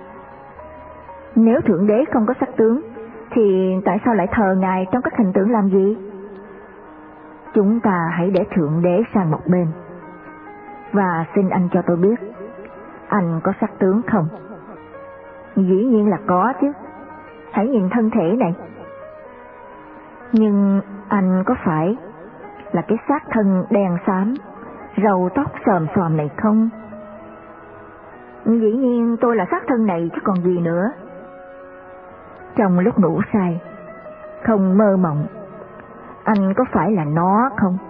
Nếu Thượng Đế không có sắc tướng, thì tại sao lại thờ Ngài trong các hình tượng làm gì? Chúng ta hãy để Thượng Đế sang một bên, và xin anh cho tôi biết, anh có sắc tướng không? Dĩ nhiên là có chứ, hãy nhìn thân thể này. Nhưng anh có phải là cái xác thân đen xám, râu tóc xòm xòm này không? Dĩ nhiên tôi là xác thân này chứ còn gì nữa. Trong lúc ngủ say, không mơ mộng, anh có phải là nó không?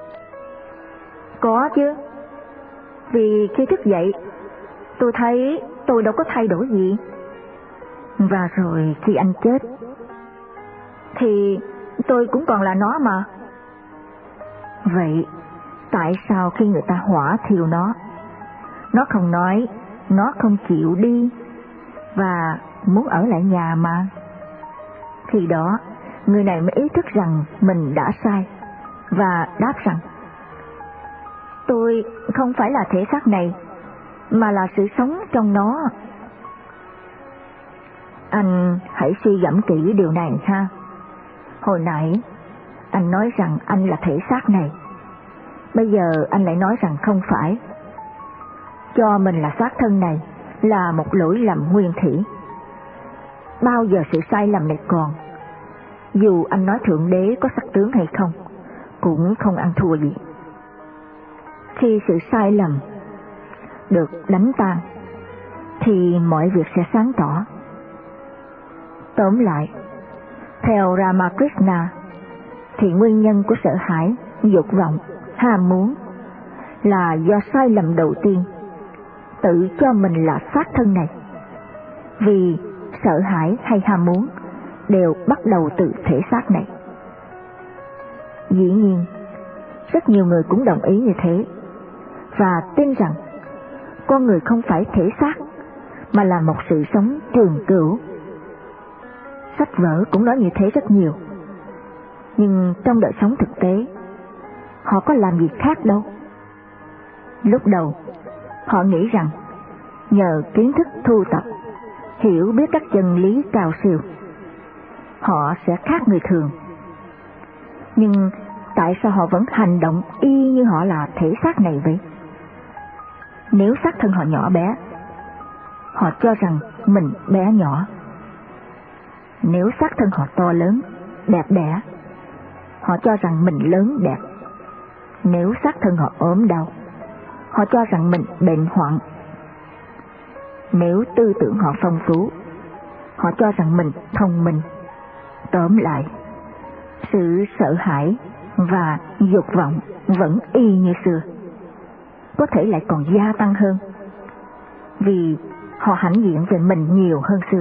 Có chứ, vì khi thức dậy, tôi thấy tôi đâu có thay đổi gì. Và rồi khi anh chết, thì tôi cũng còn là nó mà. Vậy tại sao khi người ta hỏa thiêu nó, nó không nói, nó không chịu đi và muốn ở lại nhà mà? Khi đó người này mới ý thức rằng mình đã sai và đáp rằng Tôi không phải là thể xác này, mà là sự sống trong nó. Anh hãy suy gẫm kỹ điều này ha. Hồi nãy anh nói rằng anh là thể xác này, bây giờ anh lại nói rằng không phải. Cho mình là xác thân này là một lỗi lầm nguyên thủy. Bao giờ sự sai lầm này còn, dù anh nói Thượng Đế có sắc tướng hay không, cũng không ăn thua gì. Khi sự sai lầm được đánh tan, thì mọi việc sẽ sáng tỏ. Tóm lại, theo Ramakrishna, thì nguyên nhân của sợ hãi, dục vọng, ham muốn là do sai lầm đầu tiên, tự cho mình là xác thân này. Vì sợ hãi hay ham muốn đều bắt đầu từ thể xác này. Dĩ nhiên, rất nhiều người cũng đồng ý như thế, và tin rằng con người không phải thể xác, mà là một sự sống trường cửu. Sách vở cũng nói như thế rất nhiều, nhưng trong đời sống thực tế, họ có làm gì khác đâu. Lúc đầu, họ nghĩ rằng nhờ kiến thức thu tập, hiểu biết các chân lý cao siêu, họ sẽ khác người thường. Nhưng tại sao họ vẫn hành động y như họ là thể xác này vậy? Nếu xác thân họ nhỏ bé, họ cho rằng mình bé nhỏ. Nếu xác thân họ to lớn, đẹp đẽ, họ cho rằng mình lớn đẹp. Nếu xác thân họ ốm đau, họ cho rằng mình bệnh hoạn. Nếu tư tưởng họ phong phú, họ cho rằng mình thông minh. Tóm lại, sự sợ hãi và dục vọng vẫn y như xưa, có thể lại còn gia tăng hơn, vì họ hãnh diện về mình nhiều hơn xưa.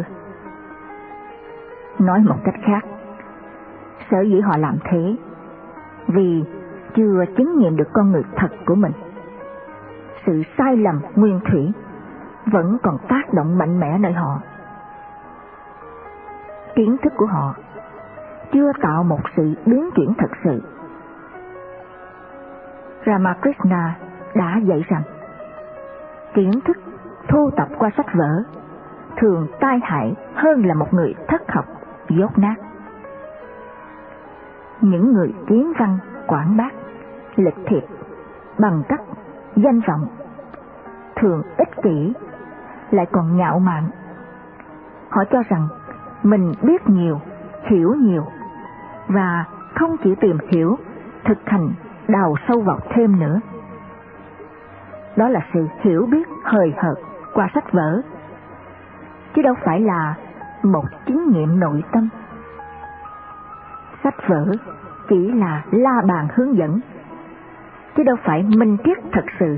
Nói một cách khác, sở dĩ họ làm thế vì chưa chứng nghiệm được con người thật của mình. Sự sai lầm nguyên thủy vẫn còn tác động mạnh mẽ nơi họ. Kiến thức của họ chưa tạo một sự biến chuyển thật sự. Ramakrishna đã dạy rằng kiến thức thu tập qua sách vở thường tai hại hơn là một người thất học dốt nát. Những người kiến văn quảng bác, lịch thiệp, bằng cấp, danh vọng thường ích kỷ, lại còn ngạo mạn. Họ cho rằng mình biết nhiều, hiểu nhiều, và không chịu tìm hiểu, thực hành, đào sâu vào thêm nữa. Đó là sự hiểu biết hời hợt qua sách vở, chứ đâu phải là một chứng nghiệm nội tâm. Sách vở chỉ là la bàn hướng dẫn, chứ đâu phải minh triết thật sự.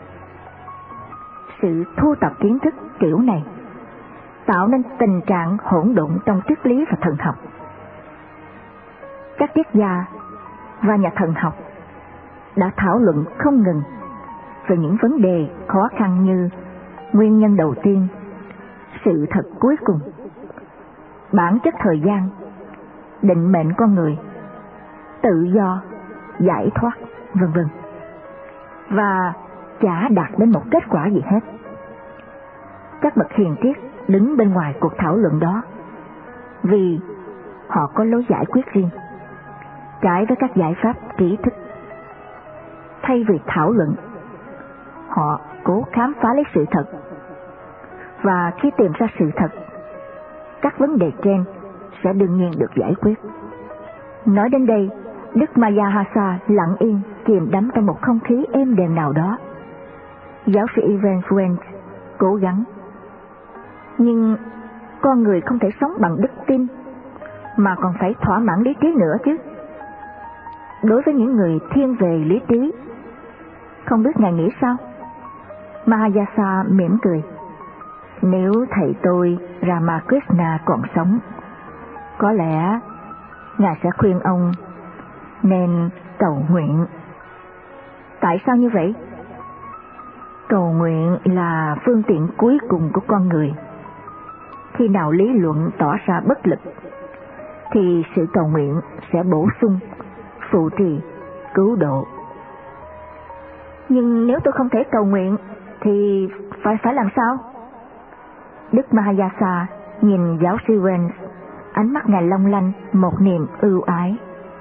Sự thu tập kiến thức kiểu này tạo nên tình trạng hỗn độn trong triết lý và thần học. Các triết gia và nhà thần học đã thảo luận không ngừng về những vấn đề khó khăn như nguyên nhân đầu tiên, sự thật cuối cùng, bản chất thời gian, định mệnh con người, tự do, giải thoát, vân vân. Và chả đạt đến một kết quả gì hết. Các bậc hiền triết đứng bên ngoài cuộc thảo luận đó, vì họ có lối giải quyết riêng, trái với các giải pháp trí thức. Thay vì thảo luận, họ cố khám phá lấy sự thật, và khi tìm ra sự thật, các vấn đề trên sẽ đương nhiên được giải quyết. Nói đến đây, Đức Mayahasa lặng yên chìm đắm trong một không khí êm đềm nào đó. Giáo sĩ Ivan Fuentes cố gắng. Nhưng con người không thể sống bằng đức tin, mà còn phải thỏa mãn lý trí nữa chứ. Đối với những người thiên về lý trí, không biết ngài nghĩ sao? Mahayasa mỉm cười. Nếu thầy tôi Ramakrishna còn sống, có lẽ ngài sẽ khuyên ông nên cầu nguyện. Tại sao như vậy? Cầu nguyện là phương tiện cuối cùng của con người. Khi nào lý luận tỏ ra bất lực, thì sự cầu nguyện sẽ bổ sung, phụ trì, cứu độ. Nhưng nếu tôi không thể cầu nguyện thì phải phải làm sao? Đức Mahayasa nhìn giáo sư Wells, ánh mắt ngài long lanh một niềm ưu ái.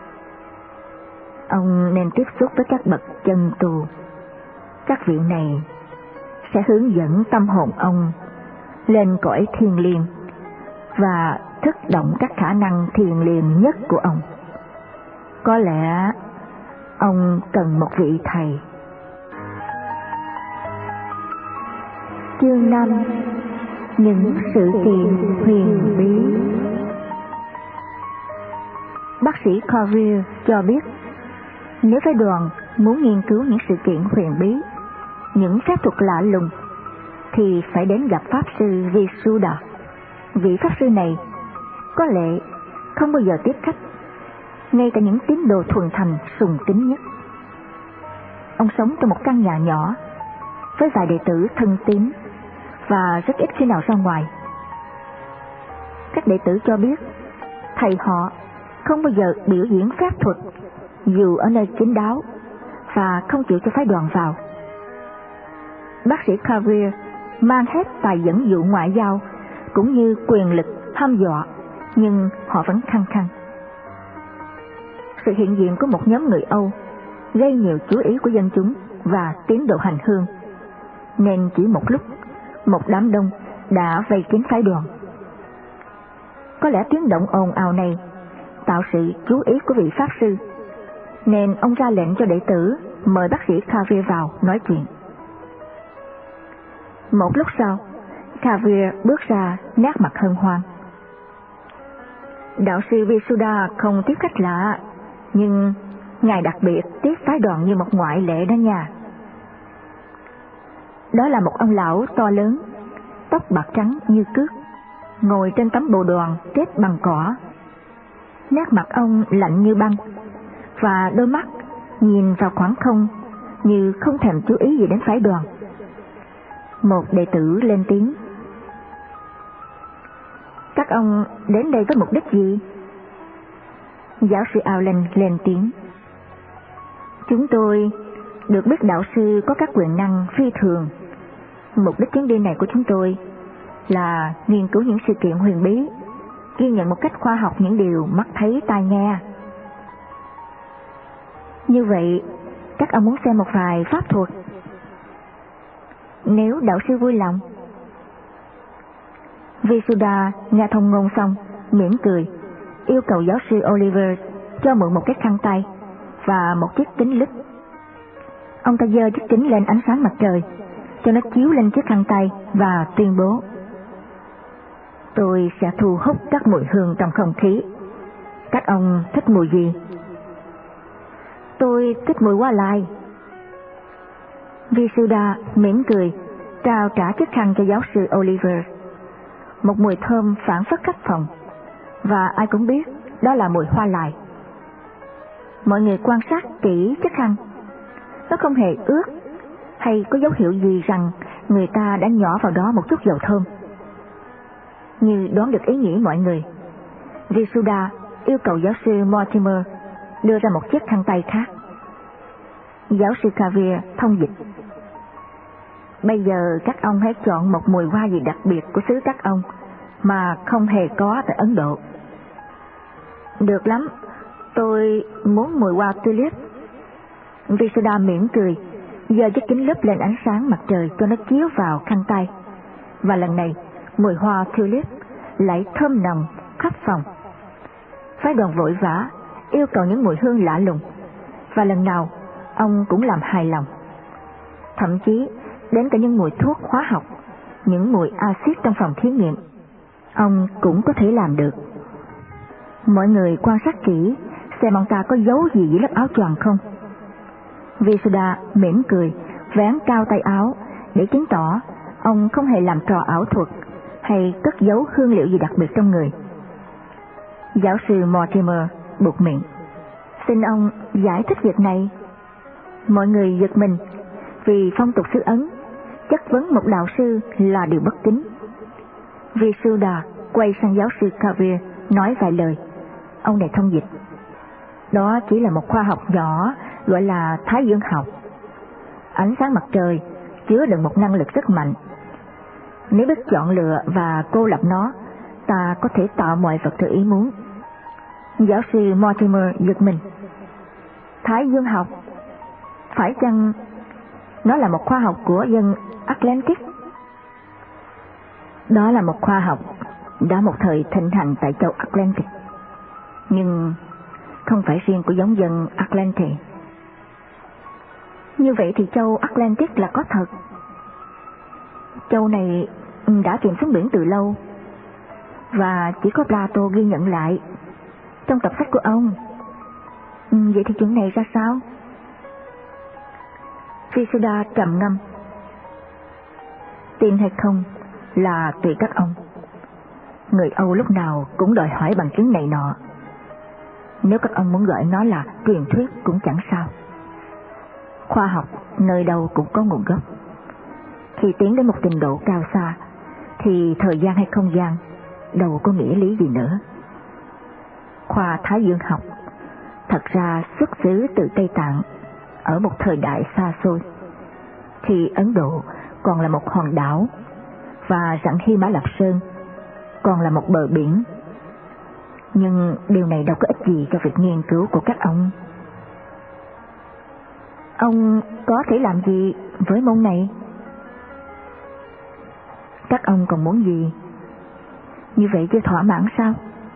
Ông nên tiếp xúc với các bậc chân tu. Các vị này sẽ hướng dẫn tâm hồn ông lên cõi thiêng liêng và thức động các khả năng thiêng liêng nhất của ông. Có lẽ ông cần một vị thầy. Chương năm. Những sự kiện huyền bí. Bác sĩ Carver cho biết, nếu phái đoàn muốn nghiên cứu những sự kiện huyền bí, những phép thuật lạ lùng, thì phải đến gặp Pháp sư Visuddha. Vị Pháp sư này có lẽ không bao giờ tiếp khách, ngay cả những tín đồ thuần thành sùng kính nhất. Ông sống trong một căn nhà nhỏ với vài đệ tử thân tín và rất ít khi nào ra ngoài. Các đệ tử cho biết thầy họ không bao giờ biểu diễn phép thuật dù ở nơi kín đáo và không chịu cho phái đoàn vào. Bác sĩ Carver mang hết tài dẫn dụ ngoại giao cũng như quyền lực hăm dọa, nhưng họ vẫn khăng khăng. Sự hiện diện của một nhóm người Âu gây nhiều chú ý của dân chúng và tín đồ hành hương, nên chỉ một lúc một đám đông đã vây kín phái đoàn. Có lẽ tiếng động ồn ào này tạo sự chú ý của vị Pháp sư, nên ông ra lệnh cho đệ tử mời bác sĩ Carver vào nói chuyện. Một lúc sau, Carver bước ra nét mặt hân hoan. Đạo sư Visuddha không tiếp khách lạ, nhưng ngài đặc biệt tiếp phái đoàn như một ngoại lệ đó nha. Đó là một ông lão to lớn, tóc bạc trắng như cước, ngồi trên tấm bồ đoàn kết bằng cỏ. Nét mặt ông lạnh như băng, và đôi mắt nhìn vào khoảng không như không thèm chú ý gì đến phái đoàn. Một đệ tử lên tiếng: "Các ông đến đây với mục đích gì?" Giáo sư Allen lên tiếng: "Chúng tôi được biết đạo sư có các quyền năng phi thường. Mục đích chuyến đi này của chúng tôi là nghiên cứu những sự kiện huyền bí, ghi nhận một cách khoa học những điều mắt thấy tai nghe." "Như vậy, các ông muốn xem một vài pháp thuật?" "Nếu đạo sư vui lòng." Visuddha nghe thông ngôn xong, mỉm cười, yêu cầu giáo sư Oliver cho mượn một cái khăn tay và một chiếc kính lúp. Ông ta giơ chiếc kính lên ánh sáng mặt trời, cho nó chiếu lên chiếc khăn tay và tuyên bố: "Tôi sẽ thu hút các mùi hương trong không khí. Các ông thích mùi gì?" "Tôi thích mùi hoa lai." Visuddha mỉm cười, trao trả chiếc khăn cho giáo sư Oliver. Một mùi thơm phảng phất khắp phòng, và ai cũng biết đó là mùi hoa lai. Mọi người quan sát kỹ chiếc khăn. Nó không hề ướt hay có dấu hiệu gì rằng người ta đã nhỏ vào đó một chút dầu thơm. Như đoán được ý nghĩ mọi người, Visuddha yêu cầu giáo sư Mortimer đưa ra một chiếc khăn tay khác. Giáo sư Carver thông dịch: "Bây giờ các ông hãy chọn một mùi hoa gì đặc biệt của xứ các ông mà không hề có tại Ấn Độ." "Được lắm, tôi muốn mùi hoa tulip." Visuddha mỉm cười, giơ chiếc kính lúp lên ánh sáng mặt trời cho nó chiếu vào khăn tay, và lần này mùi hoa tulip lại thơm nồng khắp phòng. Phái đoàn vội vã yêu cầu những mùi hương lạ lùng, và lần nào ông cũng làm hài lòng. Thậm chí đến cả những mùi thuốc hóa học, những mùi axit trong phòng thí nghiệm, ông cũng có thể làm được. Mọi người quan sát kỹ xem ông ta có giấu gì dưới lớp áo choàng không. Visuddha mỉm cười, vén cao tay áo để chứng tỏ ông không hề làm trò ảo thuật hay cất giấu hương liệu gì đặc biệt trong người. Giáo sư Mortimer buột miệng: "Xin ông giải thích việc này." Mọi người giật mình, vì phong tục xứ Ấn chất vấn một đạo sư là điều bất kính. Visuddha quay sang giáo sư Carver nói vài lời. Ông này thông dịch: "Đó chỉ là một khoa học nhỏ gọi là Thái Dương học. ánh sáng mặt trời chứa đựng một năng lực rất mạnh. Nếu biết chọn lựa và cô lập nó, ta có thể tạo mọi vật theo ý muốn. Giáo sư Mortimer giật mình. Thái dương học? Phải chăng nó là một khoa học của dân Atlantic? Đó là một khoa học đã một thời thịnh hành tại châu Atlantic, nhưng không phải riêng của giống dân Atlantic. Như vậy thì châu Atlantic là có thật. Châu này đã chìm xuống biển từ lâu, và chỉ có Plato ghi nhận lại trong tập sách của ông. Vậy thì chuyện này ra sao? Visuddha trầm ngâm. Tin hay không là tùy các ông. Người Âu lúc nào cũng đòi hỏi bằng chứng này nọ. Nếu các ông muốn gọi nó là truyền thuyết cũng chẳng sao. Khoa học nơi đâu cũng có nguồn gốc. Khi tiến đến một trình độ cao xa thì thời gian hay không gian đâu có nghĩa lý gì nữa. Khoa Thái Dương học thật ra xuất xứ từ Tây Tạng ở một thời đại xa xôi, khi Ấn Độ còn là một hòn đảo và rặng Hy Mã Lạp Sơn còn là một bờ biển. Nhưng điều này đâu có ích gì cho việc nghiên cứu của các ông. Ông có thể làm gì với môn này? Các ông còn muốn gì? Như vậy chưa thỏa mãn sao?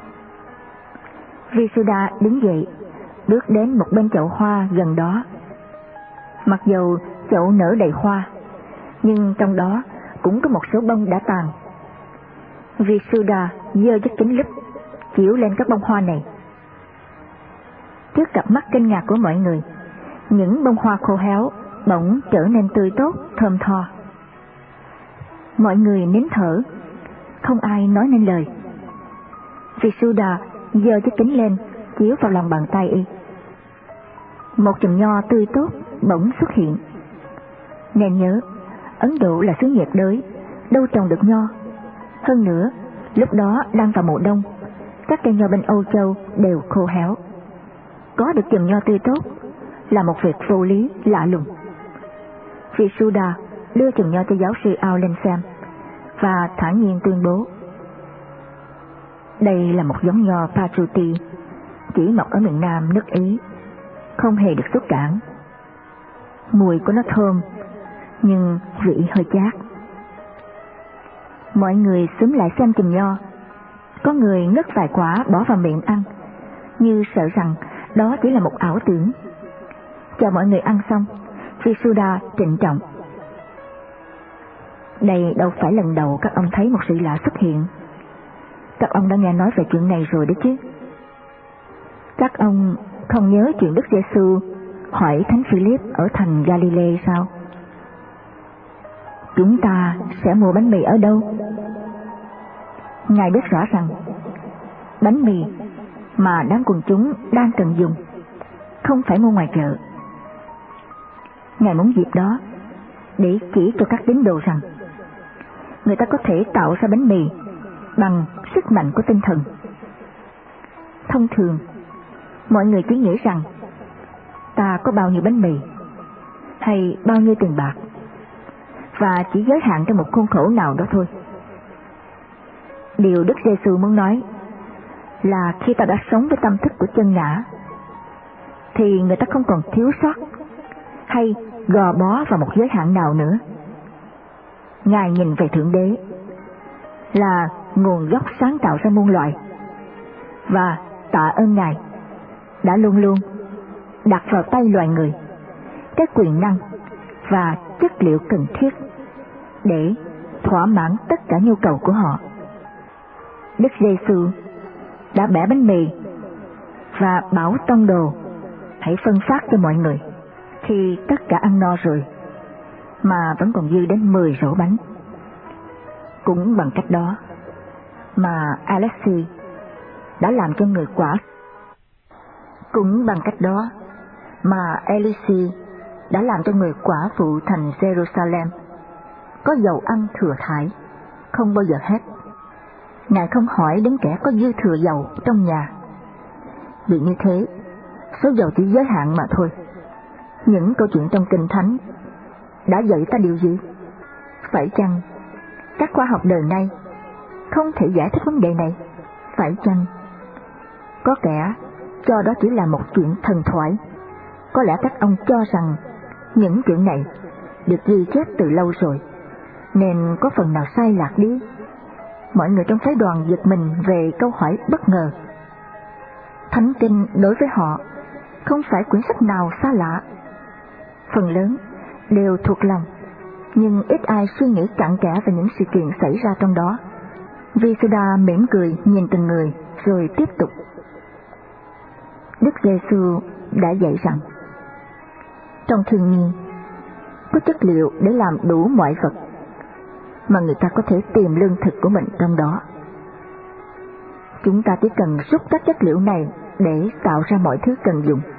Visuddha đứng dậy, bước đến một bên chậu hoa gần đó. Mặc dù chậu nở đầy hoa, nhưng trong đó cũng có một số bông đã tàn. Visuddha giơ chiếc kính lúp chiếu lên các bông hoa này. Trước cặp mắt kinh ngạc của mọi người, những bông hoa khô héo bỗng trở nên tươi tốt, thơm tho. Mọi người nín thở, không ai nói nên lời. Visuddha giơ chiếc kính lên chiếu vào lòng bàn tay y. Một chùm nho tươi tốt bỗng xuất hiện. Nên nhớ, Ấn Độ là xứ nhiệt đới, đâu trồng được nho. Hơn nữa, lúc đó đang vào mùa đông, các cây nho bên Âu Châu đều khô héo. Có được chùm nho tươi tốt là một việc vô lý lạ lùng. Visuddha đưa chùm nho cho giáo sư Ao lên xem và thản nhiên tuyên bố: đây là một giống nho Pachuti, chỉ mọc ở miền Nam nước Ý, không hề được xuất cảng. Mùi của nó thơm, nhưng vị hơi chát. Mọi người xúm lại xem chùm nho. Có người ngất vài quả bỏ vào miệng ăn, như sợ rằng đó chỉ là một ảo tưởng. Chờ mọi người ăn xong, Visuddha trịnh trọng: đây đâu phải lần đầu các ông thấy một sự lạ xuất hiện. Các ông đã nghe nói về chuyện này rồi đấy chứ. Các ông không nhớ chuyện Đức Giêsu hỏi Thánh Philip ở thành Galilee sao? Chúng ta sẽ mua bánh mì ở đâu? Ngài biết rõ rằng bánh mì mà đám quần chúng đang cần dùng không phải mua ngoài chợ. Ngài muốn dịp đó để chỉ cho các tín đồ rằng người ta có thể tạo ra bánh mì bằng sức mạnh của tinh thần. Thông thường, mọi người chỉ nghĩ rằng ta có bao nhiêu bánh mì hay bao nhiêu tiền bạc, và chỉ giới hạn trong một khuôn khổ nào đó thôi. Điều Đức Giêsu muốn nói là khi ta đã sống với tâm thức của chân ngã, thì người ta không còn thiếu sót hay gò bó vào một giới hạn nào nữa. Ngài nhìn về Thượng Đế là nguồn gốc sáng tạo ra muôn loài, và tạ ơn Ngài đã luôn luôn đặt vào tay loài người các quyền năng và chất liệu cần thiết để thỏa mãn tất cả nhu cầu của họ. Đức Giêsu đã bẻ bánh mì và bảo tông đồ hãy phân phát cho mọi người. Khi tất cả ăn no rồi mà vẫn còn dư đến mười rổ bánh. Cũng bằng cách đó mà Alexei đã làm cho người quả Cũng bằng cách đó mà Elysee đã làm cho người quả phụ thành Jerusalem có dầu ăn thừa thãi, không bao giờ hết. Ngài không hỏi đến kẻ có dư thừa dầu trong nhà. Vì như thế, số dầu chỉ giới hạn mà thôi. Những câu chuyện trong Kinh Thánh đã dạy ta điều gì? Phải chăng các khoa học đời nay không thể giải thích vấn đề này? Phải chăng có kẻ cho đó chỉ là một chuyện thần thoại? Có lẽ các ông cho rằng những chuyện này được ghi chép từ lâu rồi, nên có phần nào sai lạc đi. Mọi người trong phái đoàn giật mình về câu hỏi bất ngờ. Thánh kinh đối với họ không phải quyển sách nào xa lạ. Phần lớn đều thuộc lòng, nhưng ít ai suy nghĩ cặn kẽ về những sự kiện xảy ra trong đó. Visuddha mỉm cười nhìn từng người rồi tiếp tục. Đức Giêsu đã dạy rằng trong thiên nhiên có chất liệu để làm đủ mọi vật, mà người ta có thể tìm lương thực của mình trong đó. Chúng ta chỉ cần rút các chất liệu này để tạo ra mọi thứ cần dùng.